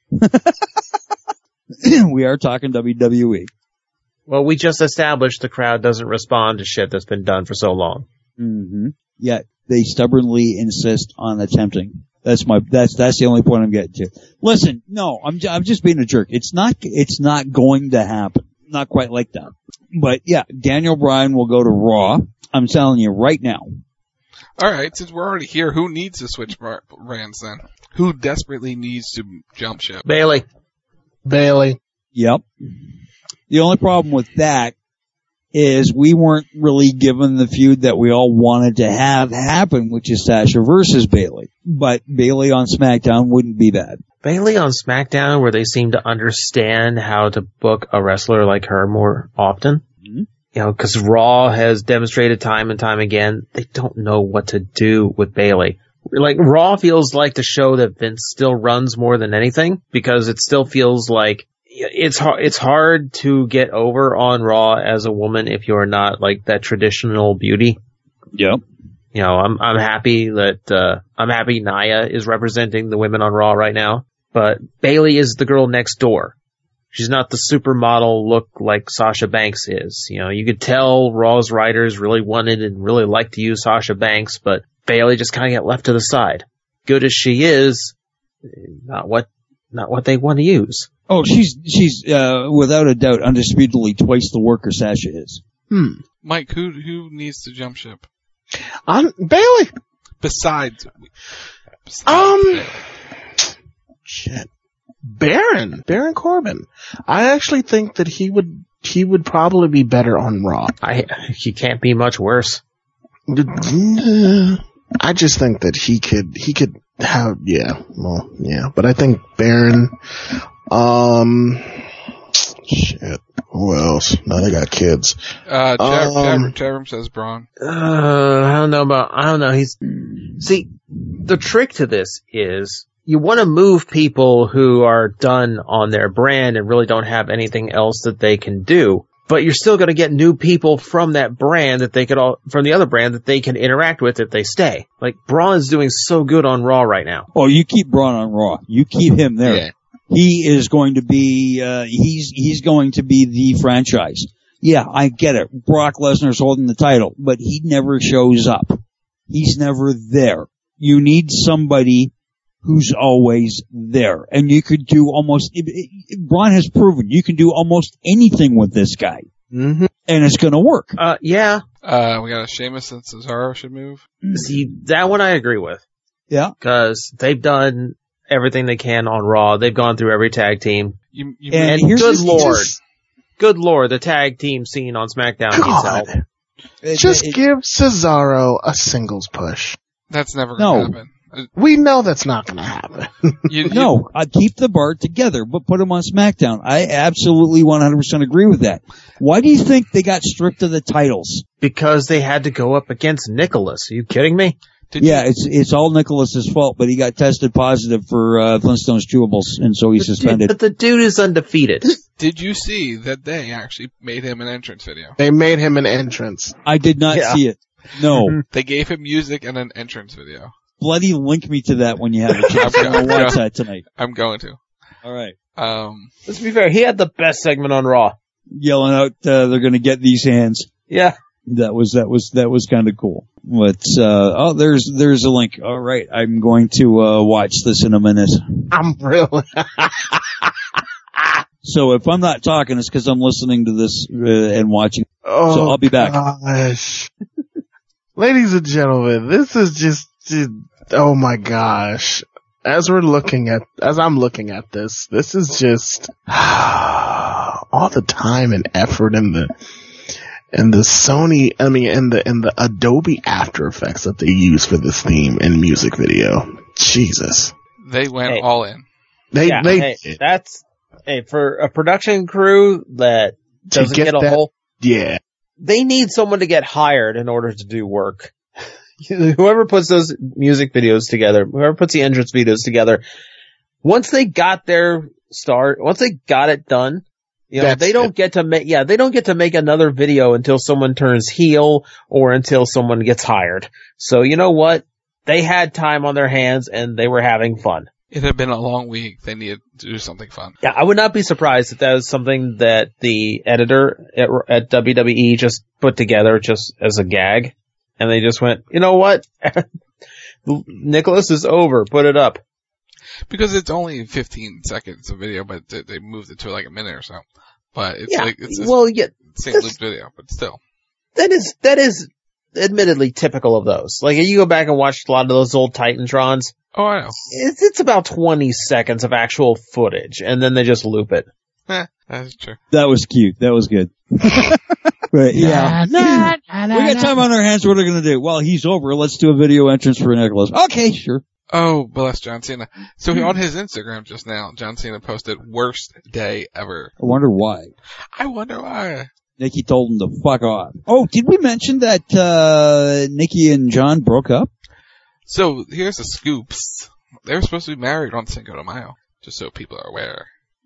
We are talking W W E. Well, we just established the crowd doesn't respond to shit that's been done for so long. Mm-hmm. Yet they stubbornly insist on attempting. That's my, that's, that's the only point I'm getting to. Listen, no, I'm, ju- I'm just being a jerk. It's not, it's not going to happen. Not quite like that. But yeah, Daniel Bryan will go to Raw. I'm telling you right now. All right, since we're already here, who needs to switch bra- brands then? Who desperately needs to jump ship? Bailey. Bailey. Yep. The only problem with that is we weren't really given the feud that we all wanted to have happen, which is Sasha versus Bailey. But Bailey on SmackDown wouldn't be bad. Bailey on SmackDown, where they seem to understand how to book a wrestler like her more often. Mm-hmm. You know, because Raw has demonstrated time and time again, they don't know what to do with Bailey. Like, Raw feels like the show that Vince still runs more than anything, because it still feels like it's hard, it's hard to get over on Raw as a woman if you're not like that traditional beauty. Yep. You know, I'm, I'm happy that, uh, I'm happy Nia is representing the women on Raw right now, but Bailey is the girl next door. She's not the supermodel look like Sasha Banks is. You know, you could tell Raw's writers really wanted and really liked to use Sasha Banks, but Bailey just kind of got left to the side. Good as she is, not what, not what they want to use. Oh, she's, she's, uh, without a doubt, undisputedly twice the worker Sasha is. Hmm. Mike, who who needs to jump ship? Um, Bailey. Besides, besides Um, Bailey. Shit. Baron. Baron Corbin. I actually think that he would, he would probably be better on Raw. I, he can't be much worse. I just think that he could, he could have, yeah, well, yeah, but I think Baron, um, shit, who else? Now they got kids. Uh, Jav- Um, Jav- Javram says Braun. Uh, I don't know about, I don't know, he's, see, the trick to this is, you want to move people who are done on their brand and really don't have anything else that they can do. But you're still going to get new people from that brand that they could all, from the other brand that they can interact with if they stay. Like, Braun's doing so good on Raw right now. Oh, you keep Braun on Raw. You keep him there. Yeah. He is going to be, uh, he's, he's going to be the franchise. Yeah, I get it. Brock Lesnar's holding the title, but he never shows up. He's never there. You need somebody who's always there. And you could do almost, it, it, Braun has proven you can do almost anything with this guy. Mm-hmm. And it's gonna work. Uh, yeah. Uh, we got a Sheamus and Cesaro should move. See, that one I agree with. Yeah. Cause they've done everything they can on Raw. They've gone through every tag team. You, you And And here's good the- lord. just- Good lord, the tag team scene on SmackDown needs help. God. Just it, it, give Cesaro a singles push. That's never No. going to happen. We know that's not going to happen. You, you, no, I keep the bar together, but put him on SmackDown. I absolutely one hundred percent agree with that. Why do you think they got stripped of the titles? Because they had to go up against Nicholas. Are you kidding me? Did yeah, you, it's it's all Nicholas's fault, but he got tested positive for uh, Flintstones chewables, and so he's But suspended. dude, but the dude is undefeated. Did you see that they actually made him an entrance video? They made him an entrance. I did not Yeah. see it. No. They gave him music and an entrance video. Bloody link me to that when you have a chance. I'm I'm going to going- watch that tonight. I'm going to. All right. Um, Let's be fair. He had the best segment on Raw. Yelling out, uh, they're going to get these hands. Yeah. That was, that was, that was kind of cool. But, uh, oh, there's, there's a link. All right. I'm going to, uh, watch this in a minute. I'm really. So if I'm not talking, it's because I'm listening to this, uh, and watching. Oh, So I'll be back. Gosh. Ladies and gentlemen, this is just, just, oh my gosh. As we're looking at, as I'm looking at this, this is just all the time and effort and the, and the Sony, I mean, and the, and the Adobe After Effects that they use for this theme and music video. Jesus. they went Hey. all in. They, yeah, they, hey, that's, hey, for a production crew that To doesn't get get a that- whole, yeah. they need someone to get hired in order to do work. Whoever puts those music videos together, whoever puts the entrance videos together, once they got their start, once they got it done, you know, That's they don't it. get to make, yeah, they don't get to make another video until someone turns heel or until someone gets hired. So you know what? They had time on their hands and they were having fun. It had been a long week. They needed to do something fun. Yeah, I would not be surprised if that was something that the editor at, at W W E just put together just as a gag. And they just went, you know what? Nicholas is over. Put it up. Because it's only fifteen seconds of video, but they, they moved it to like a minute or so. But it's Yeah, like, it's a well, yeah, same loop video, but still. that is, that is admittedly typical of those. Like, you go back and watch a lot of those old Titantrons. Oh, I know. It's, it's about twenty seconds of actual footage, and then they just loop it. Eh, that's true. That was cute. That was good. But yeah. we got time on our hands. What are we going to do? Well, he's over. Let's do a video entrance for Nicholas. Okay, sure. Oh, bless John Cena. So he, on his Instagram just now, John Cena posted worst day ever. I wonder why. I wonder why. Nikki told him to fuck off. Oh, did we mention that uh Nikki and John broke up? So here's the scoops. They were supposed to be married on Cinco de Mayo, just so people are aware.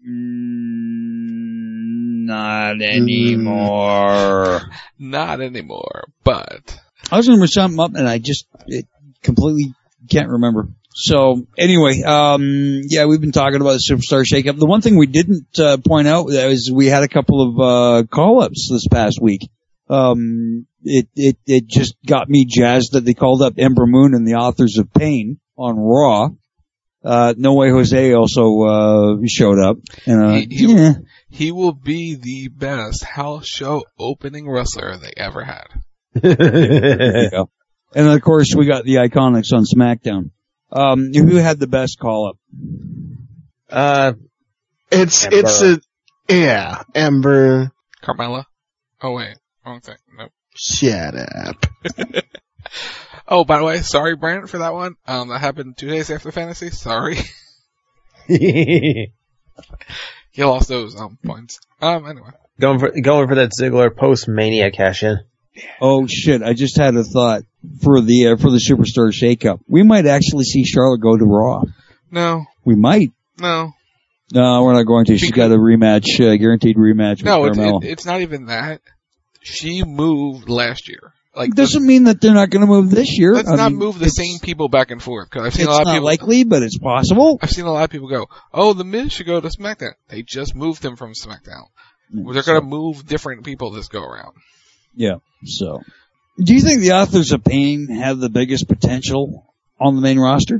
Mm, not anymore. Not anymore, but I was going to something up and I just it completely can't remember. So anyway, um, yeah, we've been talking about the Superstar Shakeup. The one thing we didn't uh, point out is we had a couple of uh, call-ups this past week. Um, it, it, it just got me jazzed that they called up Ember Moon and the Authors of Pain on Raw. Uh, No Way Jose also, uh, showed up. And, uh, he, he, yeah. he will be the best house show opening wrestler they ever had. There you go. And of course we got the Iconics on SmackDown. Um, who had the best call-up? Uh, It's, Ember. it's a, yeah, Ember. Carmella? Oh wait, wrong thing. Nope. Shut up. Oh, by the way, sorry Brent for that one. Um, that happened two days after Fantasy. Sorry. You lost those, um, points. Um, anyway. Going for, going for that Ziggler post-Mania cash-in. Oh shit, I just had a thought for the, uh, for the Superstar Shakeup. We might actually see Charlotte go to Raw. No. We might. No. No, we're not going to. She's got a rematch, uh, guaranteed rematch with No, it's, Carmella. it, it's not even that. She moved last year. Like, Doesn't mean that they're not going to move this year. let's I not mean, move the it's- same people back and forth. Cause I've seen It's a lot of not people. likely, but it's possible. I've seen a lot of people go, "Oh, the Miz should go to SmackDown." They just moved him from SmackDown. Mm, They're going to move different people this go around. Yeah. So, do you think the Authors of Pain have the biggest potential on the main roster?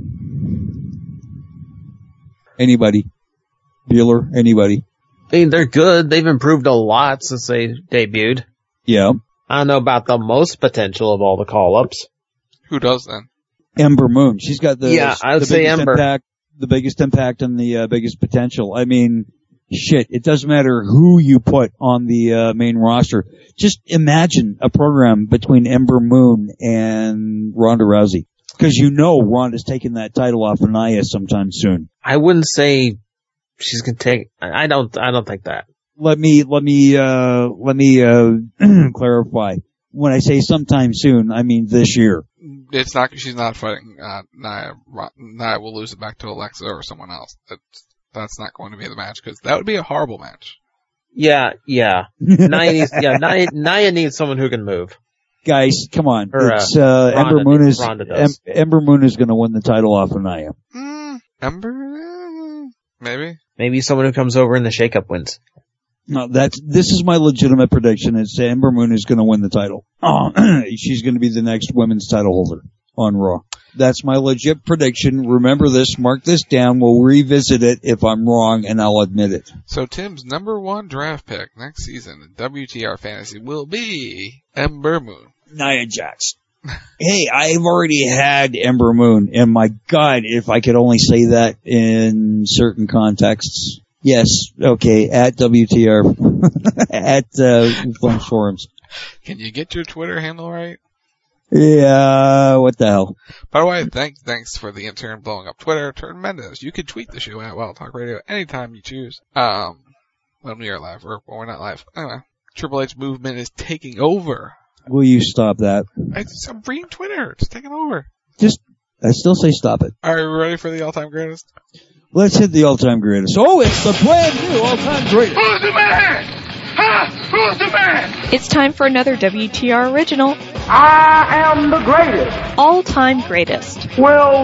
Anybody? Bueller? Anybody? I mean, they're good. They've improved a lot since they debuted. Yeah. I don't know about the most potential of all the call-ups. Who does then? Ember Moon. She's got the, Yeah, I would the say biggest Ember. impact, the biggest impact and the uh, biggest potential. I mean, shit, it doesn't matter who you put on the uh, main roster. Just imagine a program between Ember Moon and Ronda Rousey. Because you know Ronda's taking that title off of Nia sometime soon. I wouldn't say she's gonna take, I don't, I don't think that. Let me, let me, uh, let me, uh, clarify. When I say sometime soon, I mean this year. It's not, she's not fighting, uh, Nia, Nia will lose it back to Alexa or someone else. That's, that's not going to be the match, because that would be a horrible match. Yeah, yeah. Nia needs, yeah, Nia, Nia needs someone who can move. Guys, come on. Or, it's, uh, Ronda, Ember Moon is, em, Ember Moon is gonna win the title off of Nia. Mm, Ember? Maybe? Maybe someone who comes over in the shake-up wins. No, that's, this is my legitimate prediction. It's Ember Moon is gonna win the title. Oh, she's gonna be the next women's title holder on Raw. That's my legit prediction. Remember this, mark this down. We'll revisit it if I'm wrong, and I'll admit it. So Tim's number one draft pick next season in W T R Fantasy will be Ember Moon. Nia Jax. Hey, I've already had Ember Moon, and my God, if I could only say that in certain contexts. Yes, okay, at W T R, at uh, Flames Forums. Can you get your Twitter handle right? Yeah, what the hell? By the way, thank, thanks for the intern blowing up Twitter, Tremendous. You can tweet the show at Wild Talk Radio anytime you choose. Um, when we are live, or when we're not live. Anyway, Triple H movement is taking over. Will you stop that? I just, I'm reading Twitter. It's taking over. Just, I still say stop it. Are you ready for the all-time greatest? Let's hit the all-time greatest. Oh, it's the brand new all-time greatest. Who's the man? Huh? Who's the man? It's time for another W T R original. I am the greatest. All-time greatest. Well,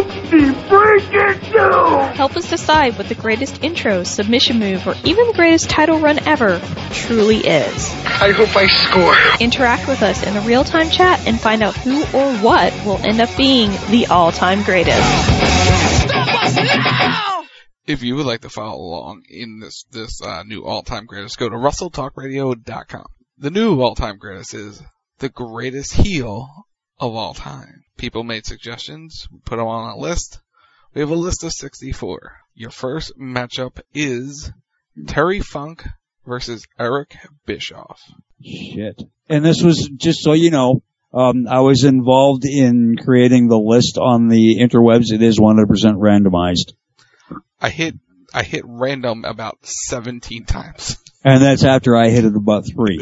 whoop-de-freaking-do. Help us decide what the greatest intro, submission move, or even the greatest title run ever truly is. I hope I score. Interact with us in the real-time chat and find out who or what will end up being the all-time greatest. Stop us now! If you would like to follow along in this this uh, new all-time greatest, go to russell talk radio dot com. The new all-time greatest is the greatest heel of all time. People made suggestions. We put them on a list. We have a list of sixty-four. Your first matchup is Terry Funk versus Eric Bischoff. Shit. And this was, just so you know, um, I was involved in creating the list on the interwebs. It is one hundred percent randomized. I hit, I hit random about seventeen times. And that's after I hit it about three.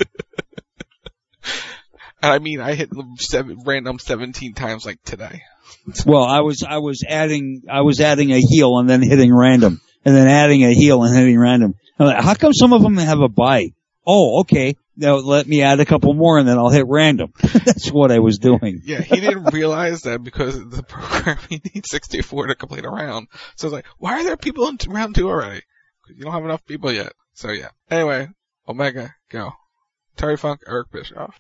And I mean, I hit seven, random seventeen times like today. Well, I was, I was adding, I was adding a heel and then hitting random. And then adding a heel and hitting random. I'm like, how come some of them have a bye? Oh, okay. Now let me add a couple more and then I'll hit random. That's what I was doing. Yeah, he didn't realize that because of the program he needs sixty-four to complete a round. So it's like, why are there people in round two already? Because you don't have enough people yet. So yeah. Anyway, Omega, go. Terry Funk, Eric Bischoff.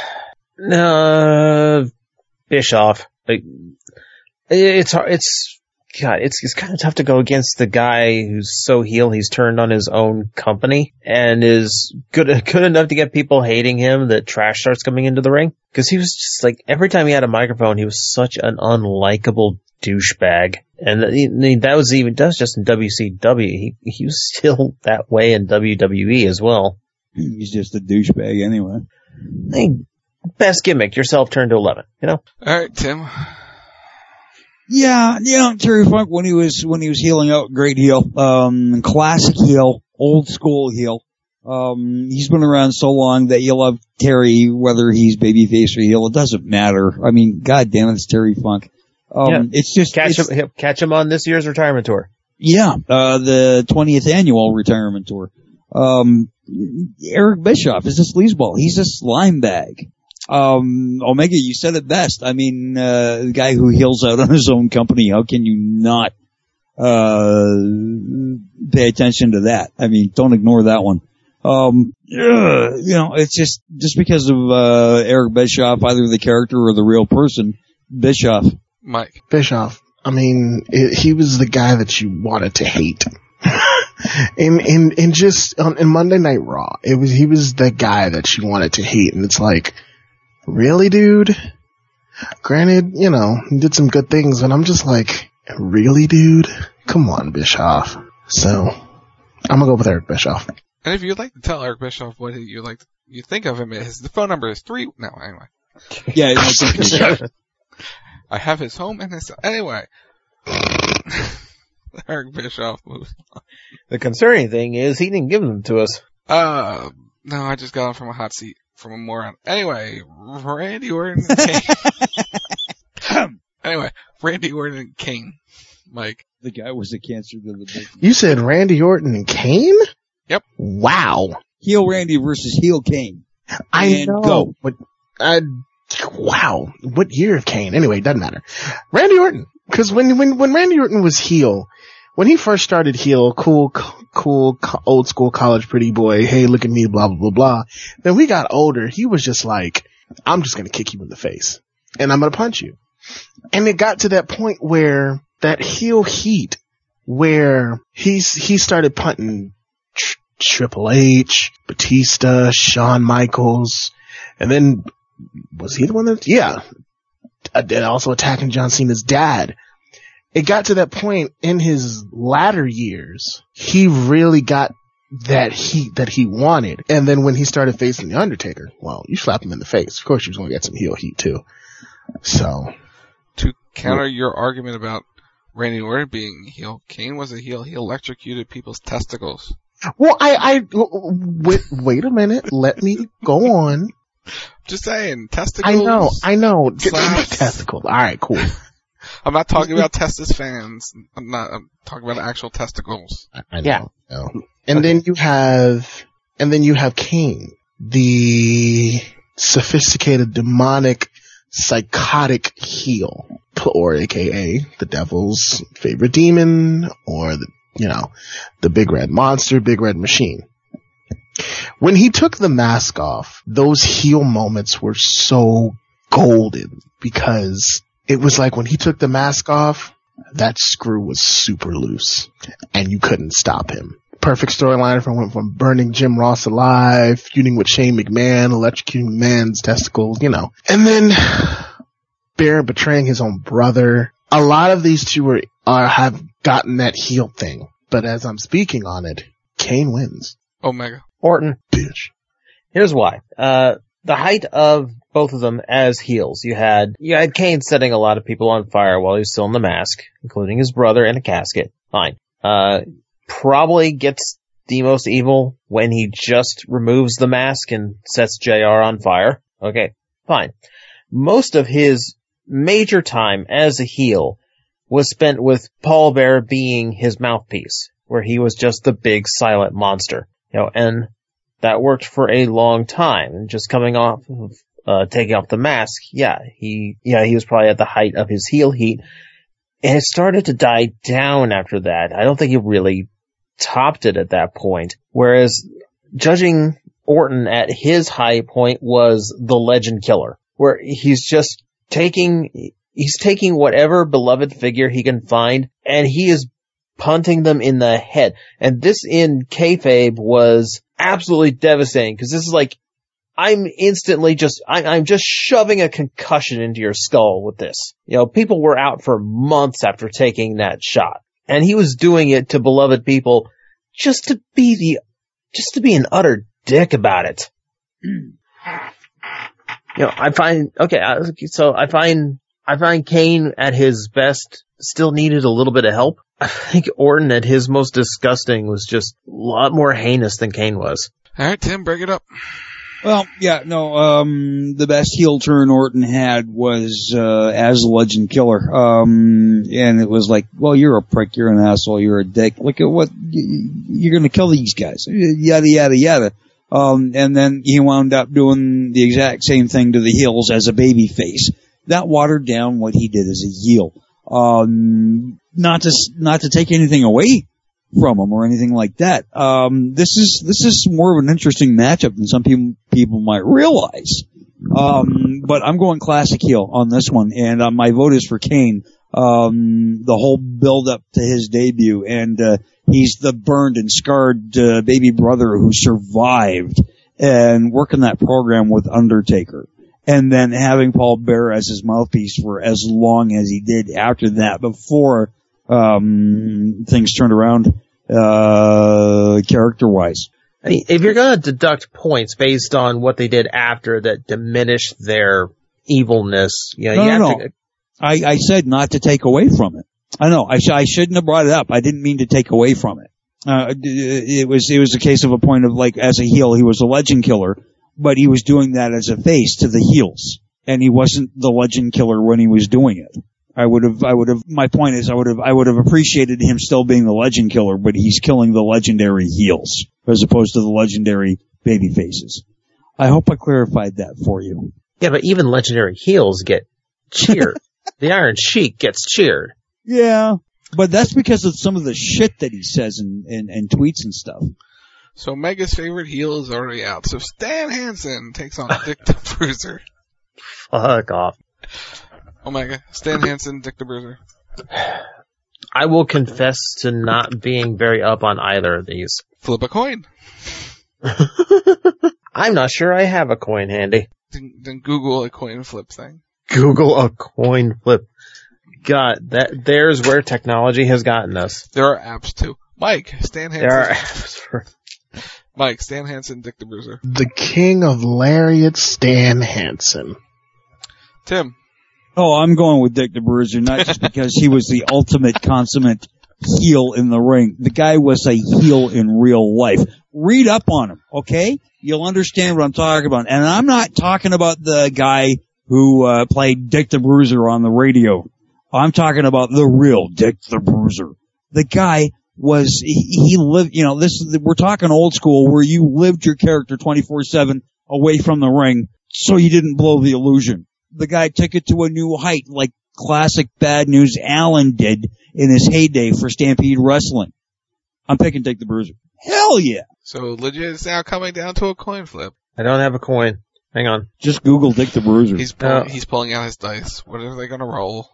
Uh, Bischoff. Like, it's hard, it's, God, it's, it's kind of tough to go against the guy who's so heel he's turned on his own company and is good, good enough to get people hating him that trash starts coming into the ring. Cause he was just like, every time he had a microphone, he was such an unlikable douchebag. And he, that was even, that was just in W C W. He, he was still that way in W W E as well. He's just a douchebag anyway. Hey, best gimmick, yourself turned to eleven, you know? Alright, Tim. Yeah, yeah, Terry Funk when he was, when he was healing out, great heel, um, classic heel, old school heel. Um, he's been around so long that you love Terry, whether he's babyface or heel, it doesn't matter. I mean, god damn it, it's Terry Funk. Um, yeah. it's just, catch it's, him, catch him on this year's retirement tour. Yeah, uh, the twentieth annual retirement tour. Um, Eric Bischoff is a sleazeball. He's a slime bag. Um, Omega, you said it best. I mean, uh, the guy who heals out on his own company, how can you not, uh, pay attention to that? I mean, don't ignore that one. Um, ugh, you know, it's just, just because of, uh, Eric Bischoff, either the character or the real person, Bischoff. Mike. Bischoff. I mean, it, he was the guy that you wanted to hate. and, and, and just, on, in Monday Night Raw, it was, he was the guy that you wanted to hate, and it's like, really, dude? Granted, you know, he did some good things, but I'm just like, really, dude? Come on, Bischoff. So, I'm gonna go with Eric Bischoff. And if you'd like to tell Eric Bischoff what you like, you think of him, his the phone number is three. No, anyway. Yeah, I, I have his home and his anyway. Eric Bischoff moves on. The concerning thing is he didn't give them to us. Uh, no, I just got him from a hot seat from a moron. Anyway, Randy Orton and Kane. Anyway, Randy Orton and Kane. Mike. The guy was the cancer to the business. You said Randy Orton and Kane? Yep. Wow. Heel Randy versus heel Kane. I And know. go. But, uh, wow. What year of Kane? Anyway, doesn't matter. Randy Orton. Cause when, when, when Randy Orton was heel, when he first started heel, cool, cool, old school college pretty boy, hey, look at me, blah, blah, blah, blah. Then we got older, he was just like, I'm just gonna kick you in the face. And I'm gonna punch you. And it got to that point where, that heel heat, where he's, he started punting tr- Triple H, Batista, Shawn Michaels, and then, was he the one that, yeah, and also attacking John Cena's dad. It got to that point in his latter years, he really got that heat that he wanted. And then when he started facing The Undertaker, well, you slap him in the face. Of course, you're going to get some heel heat too. So. To counter your argument about Randy Orton being heel, Kane was a heel. He electrocuted people's testicles. Well, I, I, wait, wait a minute. Let me go on. Just saying, testicles. I know, I know. Slaps. Testicles. All right, cool. I'm not talking about Testis fans. I'm not. I'm talking about actual testicles. I know. Yeah. No. And okay. then you have, and then you have Kane, the sophisticated, demonic, psychotic heel, or A K A the devil's favorite demon, or the, you know, the big red monster, big red machine. When he took the mask off, those heel moments were so golden because it was like when he took the mask off, that screw was super loose and you couldn't stop him. Perfect storyline from went from burning Jim Ross alive, feuding with Shane McMahon, electrocuting McMahon's testicles, you know. And then Bear betraying his own brother. A lot of these two are, are have gotten that heel thing. But as I'm speaking on it, Kane wins. Omega. Orton. Bitch. Here's why. Uh, the height of both of them as heels. You had, you had Kane setting a lot of people on fire while he was still in the mask, including his brother in a casket. Fine. Uh, probably gets the most evil when he just removes the mask and sets J R on fire. Okay. Fine. Most of his major time as a heel was spent with Paul Bearer being his mouthpiece, where he was just the big silent monster. You know, and that worked for a long time. And just coming off of, uh, taking off the mask, yeah, he, yeah, he was probably at the height of his heel heat. And it started to die down after that. I don't think he really topped it at that point. Whereas judging Orton at his high point was the Legend Killer, where he's just taking, he's taking whatever beloved figure he can find and he is punting them in the head. And this in kayfabe was absolutely devastating because this is like, I'm instantly just, I, I'm just shoving a concussion into your skull with this. You know, people were out for months after taking that shot. And he was doing it to beloved people just to be the, just to be an utter dick about it. You know, I find, okay, so I find, I find Kane at his best still needed a little bit of help. I think Orton at his most disgusting was just a lot more heinous than Kane was. All right, Tim, break it up. Well, yeah, no, um, the best heel turn Orton had was, uh, as a Legend Killer. Um, and it was like, well, you're a prick, you're an asshole, you're a dick. Look at what, you're gonna kill these guys. Yada, yada, yada. Um, and then he wound up doing the exact same thing to the heels as a baby face. That watered down what he did as a heel. Um, not to, not to take anything away from him or anything like that. Um, this is, this is more of an interesting matchup than some people, people might realize. Um, but I'm going classic heel on this one, and uh, my vote is for Kane. Um, the whole build up to his debut, and, uh, he's the burned and scarred, uh, baby brother who survived and working that program with Undertaker. And then having Paul Bearer as his mouthpiece for as long as he did after that, before, um, things turned around. uh, character-wise. I mean, if you're going to deduct points based on what they did after that diminished their evilness, you know, No, you no, have no. to. I, I said not to take away from it. I know. I, sh- I shouldn't have brought it up. I didn't mean to take away from it. Uh, it was, it was a case of a point of like, as a heel, he was a legend killer, but he was doing that as a face to the heels. And he wasn't the legend killer when he was doing it. I would have, I would have, my point is I would have, I would have appreciated him still being the legend killer, but he's killing the legendary heels as opposed to the legendary baby faces. I hope I clarified that for you. Yeah, but even legendary heels get cheered. The Iron Sheik gets cheered. Yeah, but that's because of some of the shit that he says and, and, and tweets and stuff. So Mega's favorite heel is already out. So Stan Hansen takes on Dick the Bruiser. Fuck off. Omega, Stan Hansen, Dick the Bruiser. I will confess to not being very up on either of these. Flip a coin. I'm not sure I have a coin handy. Then, then Google a coin flip thing. Google a coin flip. God, that there's where technology has gotten us. There are apps too. Mike, Stan Hansen. There are apps for... Mike, Stan Hansen, Dick the Bruiser. The king of lariat, Stan Hansen. Tim. Oh, I'm going with Dick the Bruiser, not just because he was the ultimate consummate heel in the ring. The guy was a heel in real life. Read up on him, okay? You'll understand what I'm talking about. And I'm not talking about the guy who uh, played Dick the Bruiser on the radio. I'm talking about the real Dick the Bruiser. The guy was, he, he lived, you know, this is, we're talking old school where you lived your character twenty-four seven away from the ring so you didn't blow the illusion. The guy took it to a new height like classic Bad News Allen did in his heyday for Stampede Wrestling. I'm picking Dick the Bruiser. Hell yeah. So legit, it's now coming down to a coin flip. I don't have a coin. Hang on. Just Google Dick the Bruiser. He's pulling, he's pulling out his dice. What are they going to roll?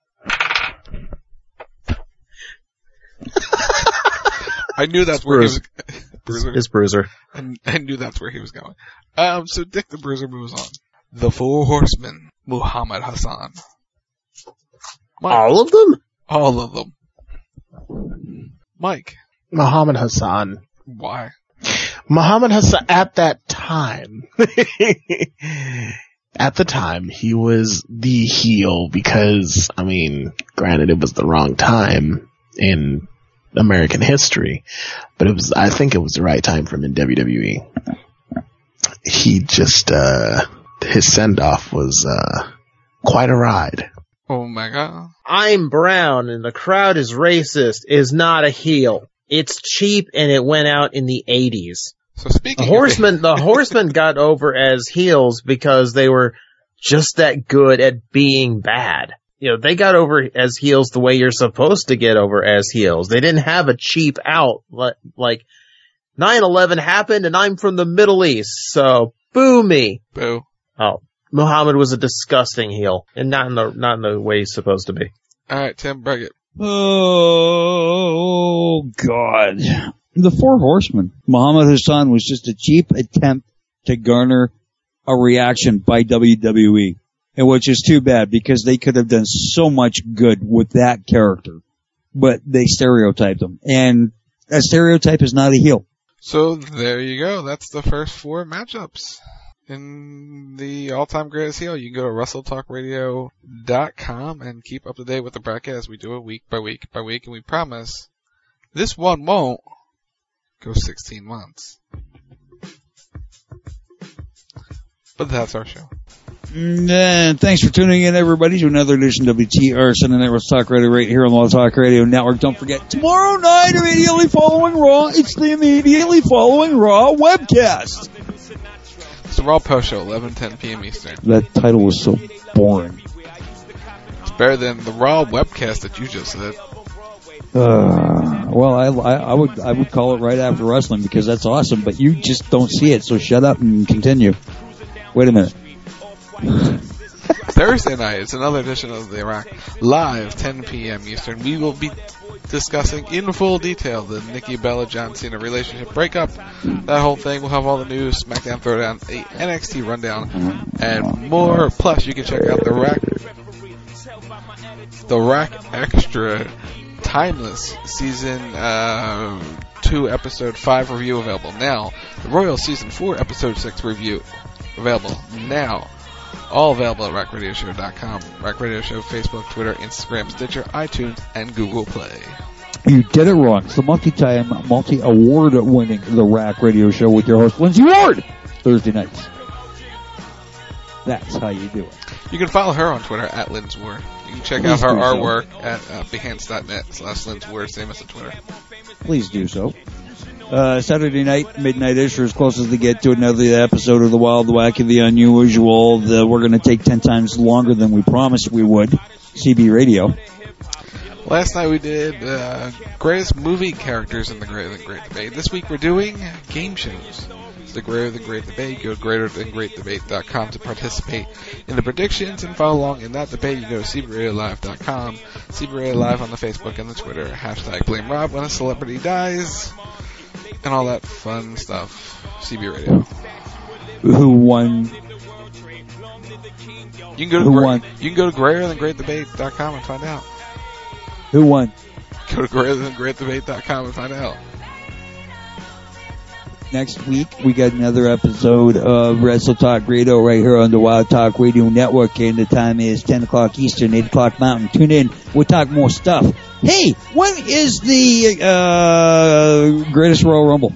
I knew that's where he was. Bruiser. It's Bruiser. I, I knew that's where he was going. Um, so Dick the Bruiser moves on. The Four Horsemen, Muhammad Hassan. Mike. All of them? All of them. Mike. Muhammad Hassan. Why? Muhammad Hassan, at that time, at the time, he was the heel because, I mean, granted it was the wrong time in American history, but it was, I think it was the right time for him in W W E. He just, uh, his send-off was, uh, quite a ride. Oh my god. I'm brown and the crowd is racist is not a heel. It's cheap and it went out in the eighties. So speaking the horsemen, the horsemen got over as heels because they were just that good at being bad. You know, they got over as heels the way you're supposed to get over as heels. They didn't have a cheap out like nine eleven happened and I'm from the Middle East, so boo me. Boo. Oh, Muhammad was a disgusting heel and not in the not in the way he's supposed to be. All right, Tim, bring it. Oh God. The Four Horsemen. Muhammad Hassan was just a cheap attempt to garner a reaction by W W E. And which is too bad because they could have done so much good with that character. But they stereotyped him. And a stereotype is not a heel. So there you go. That's the first four matchups in the all-time greatest heel. You can go to wrestle talk radio dot com and keep up to date with the bracket as we do it week by week by week. And we promise this one won't go sixteen months. But that's our show. And thanks for tuning in, everybody, to another edition of W T R Sunday Night Wrestling Talk Radio right here on the Law Talk Radio Network. Don't forget, tomorrow night, immediately following Raw, it's the immediately following Raw webcast. It's the Raw Post Show, eleven ten p.m. Eastern. That title was so boring. It's better than the Raw webcast that you just said. Uh, well, I, I, I would I would call it right after wrestling because that's awesome, but you just don't see it, so shut up and continue. Wait a minute. Thursday night, it's another edition of The Rock live, ten p.m. Eastern. We will be discussing in full detail the Nikki Bella John Cena relationship breakup, that whole thing. We'll have all the news, SmackDown Throwdown, a N X T rundown, and more. Plus, you can check out the Rack, the Rack Extra Timeless Season uh, two, Episode five review available now. The Royal Season four, Episode six review available now. All available at rack radio show dot com. Rack Radio Show, Facebook, Twitter, Instagram, Stitcher, iTunes, and Google Play. You did it wrong. It's the multi-time, multi-award winning The Rack Radio Show with your host, Lindsay Ward, Thursday nights. That's how you do it. You can follow her on Twitter at Lindsay Ward. You can check Please out her do so. artwork at uh, behance dot net slash Lindsay Ward, same as the Twitter. Please do so. Uh, Saturday night, midnight-ish, or as close as they get to another episode of The Wild, the Wacky, the Unusual. The, we're going to take ten times longer than we promised we would. C B Radio. Last night we did uh, greatest movie characters in the Greater Than Great Debate. This week we're doing game shows. It's the Greater Than Great Debate. Go to greater than great debate dot com to participate in the predictions and follow along in that debate. You go to c b radio live dot com, C B Radio Live on the Facebook and the Twitter, hashtag blame Rob when a celebrity dies, and all that fun stuff. C B Radio. Who won? You can go to Who gra- won? you can go to greater than great debate dot com and find out. Who won? Go to greater than great debate dot com and find out. Next week, we got another episode of Wrestle Talk Radio right here on the Wild Talk Radio Network, and the time is ten o'clock Eastern, eight o'clock Mountain. Tune in. We'll talk more stuff. Hey, when is the uh, Greatest Royal Rumble?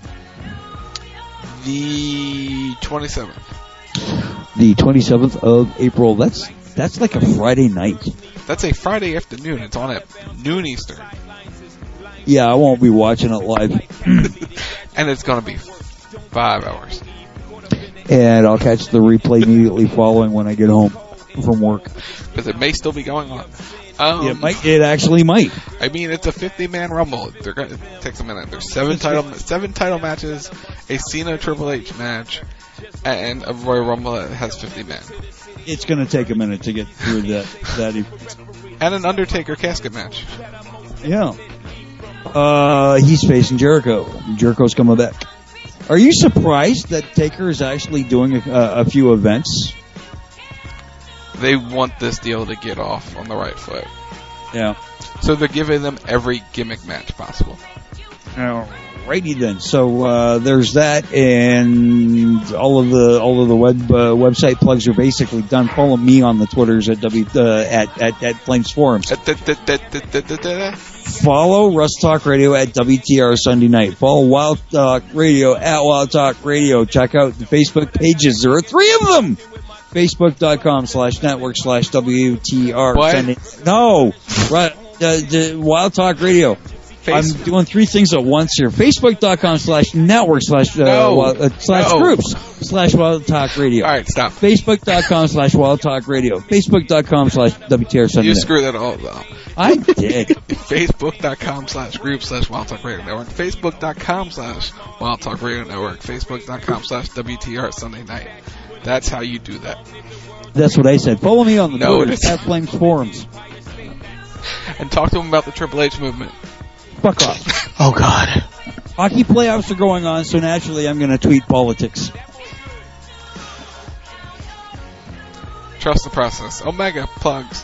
The twenty-seventh. The twenty-seventh of April. That's that's like a Friday night. That's a Friday afternoon. It's on at noon Eastern. Yeah, I won't be watching it live. And it's going to be five hours. And I'll catch the replay immediately following when I get home from work. Because it may still be going on. Um, it might. It actually might. I mean, it's a fifty-man Rumble. They're gonna, it takes a minute. There's seven title seven title matches, a Cena Triple H match, and a Royal Rumble that has fifty men. It's going to take a minute to get through that. that e- and an Undertaker casket match. Yeah. Uh, he's facing Jericho. Jericho's coming back. Are you surprised that Taker is actually doing a, a few events? They want this deal to get off on the right foot. Yeah. So they're giving them every gimmick match possible. Alrighty then. So uh, there's that, and all of the all of the web uh, website plugs are basically done. Follow me on the Twitters at w uh, at, at at Flames Forums. Follow Russ Talk Radio at W T R Sunday Night. Follow Wild Talk Radio at Wild Talk Radio. Check out the Facebook pages. There are three of them. Facebook.com slash network slash W T R Sunday. No, right. The, the Wild Talk Radio. Face- I'm doing three things at once here. Facebook.com slash network slash uh, no. uh, slash no. groups slash Wild Talk Radio. All right, stop. Facebook.com slash Wild Talk Radio. Facebook.com slash W T R Sunday. You screwed that all up. I did. Facebook.com slash group slash Wild Talk Radio Network. Facebook.com slash Wild Talk Radio Network. Facebook.com slash W T R Sunday Night. That's how you do that. That's what I said. Follow me on the no, Twitter at Flames Forums. And talk to them about the Triple H movement. Fuck off. Oh, God. Hockey playoffs are going on, so naturally I'm going to tweet politics. Trust the process. Omega plugs.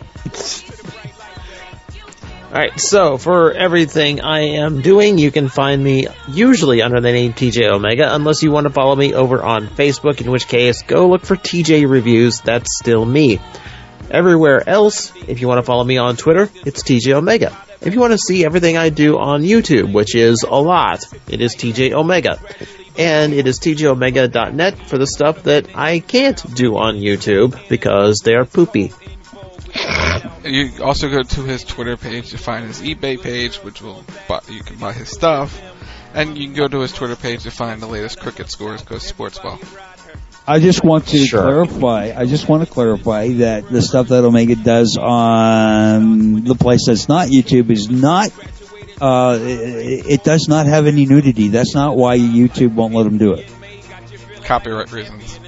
Alright, so for everything I am doing, you can find me usually under the name T J Omega, unless you want to follow me over on Facebook, in which case, go look for T J Reviews. That's still me. Everywhere else, if you want to follow me on Twitter, it's T J Omega. If you want to see everything I do on YouTube, which is a lot, it is T J Omega. And it is T J Omega dot net for the stuff that I can't do on YouTube because they are poopy. You also go to his Twitter page to find his eBay page, which will buy, you can buy his stuff. And you can go to his Twitter page to find the latest cricket scores, go Sportsball. I just want to Sure. clarify. I just want to clarify that the stuff that Omega does on the place that's not YouTube is not. Uh, it, it does not have any nudity. That's not why YouTube won't let him do it. Copyright reasons.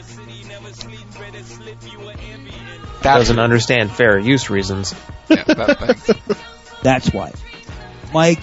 Doesn't understand fair use reasons. Yeah, that thing. That's why. Mike.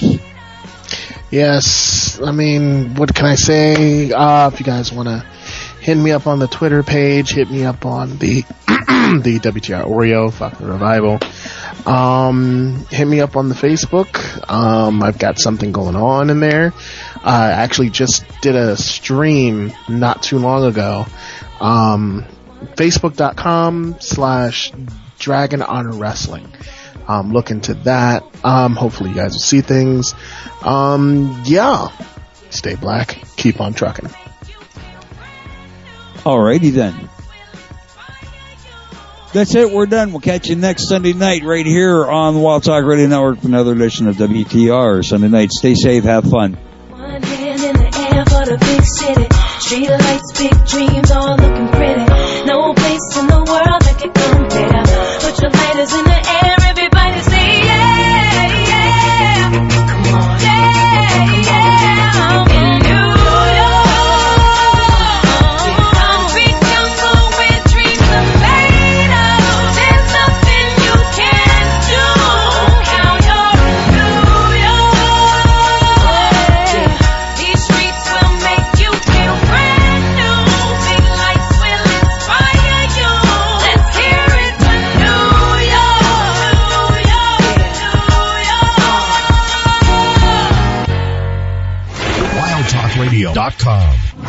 Yes, I mean, what can I say? Uh, if you guys want to hit me up on the Twitter page, hit me up on the the W T R Oreo, fuck the Revival. Um, hit me up on the Facebook. Um, I've got something going on in there. I actually just did a stream not too long ago. Um, Facebook.com slash Dragon Honor Wrestling. Um, look into that. Um, hopefully you guys will see things. Um, yeah. Stay black. Keep on trucking. Alrighty then. That's it. We're done. We'll catch you next Sunday night right here on the Wild Talk Radio Network for another edition of W T R. Sunday night. Stay safe. Have fun. One hand in the air for the big city. Street lights, big dreams, all looking pretty. No place in the world that can compare. Put your lighters in the air, everybody say yeah, yeah. Come on, yeah, yeah. In New York, concrete jungle where dreams are made of. There's nothing you can't do. Now you're in New York. These streets will make you feel brand new. Big lights will inspire you. Let's hear it for New York, New York, New York. wild talk radio dot com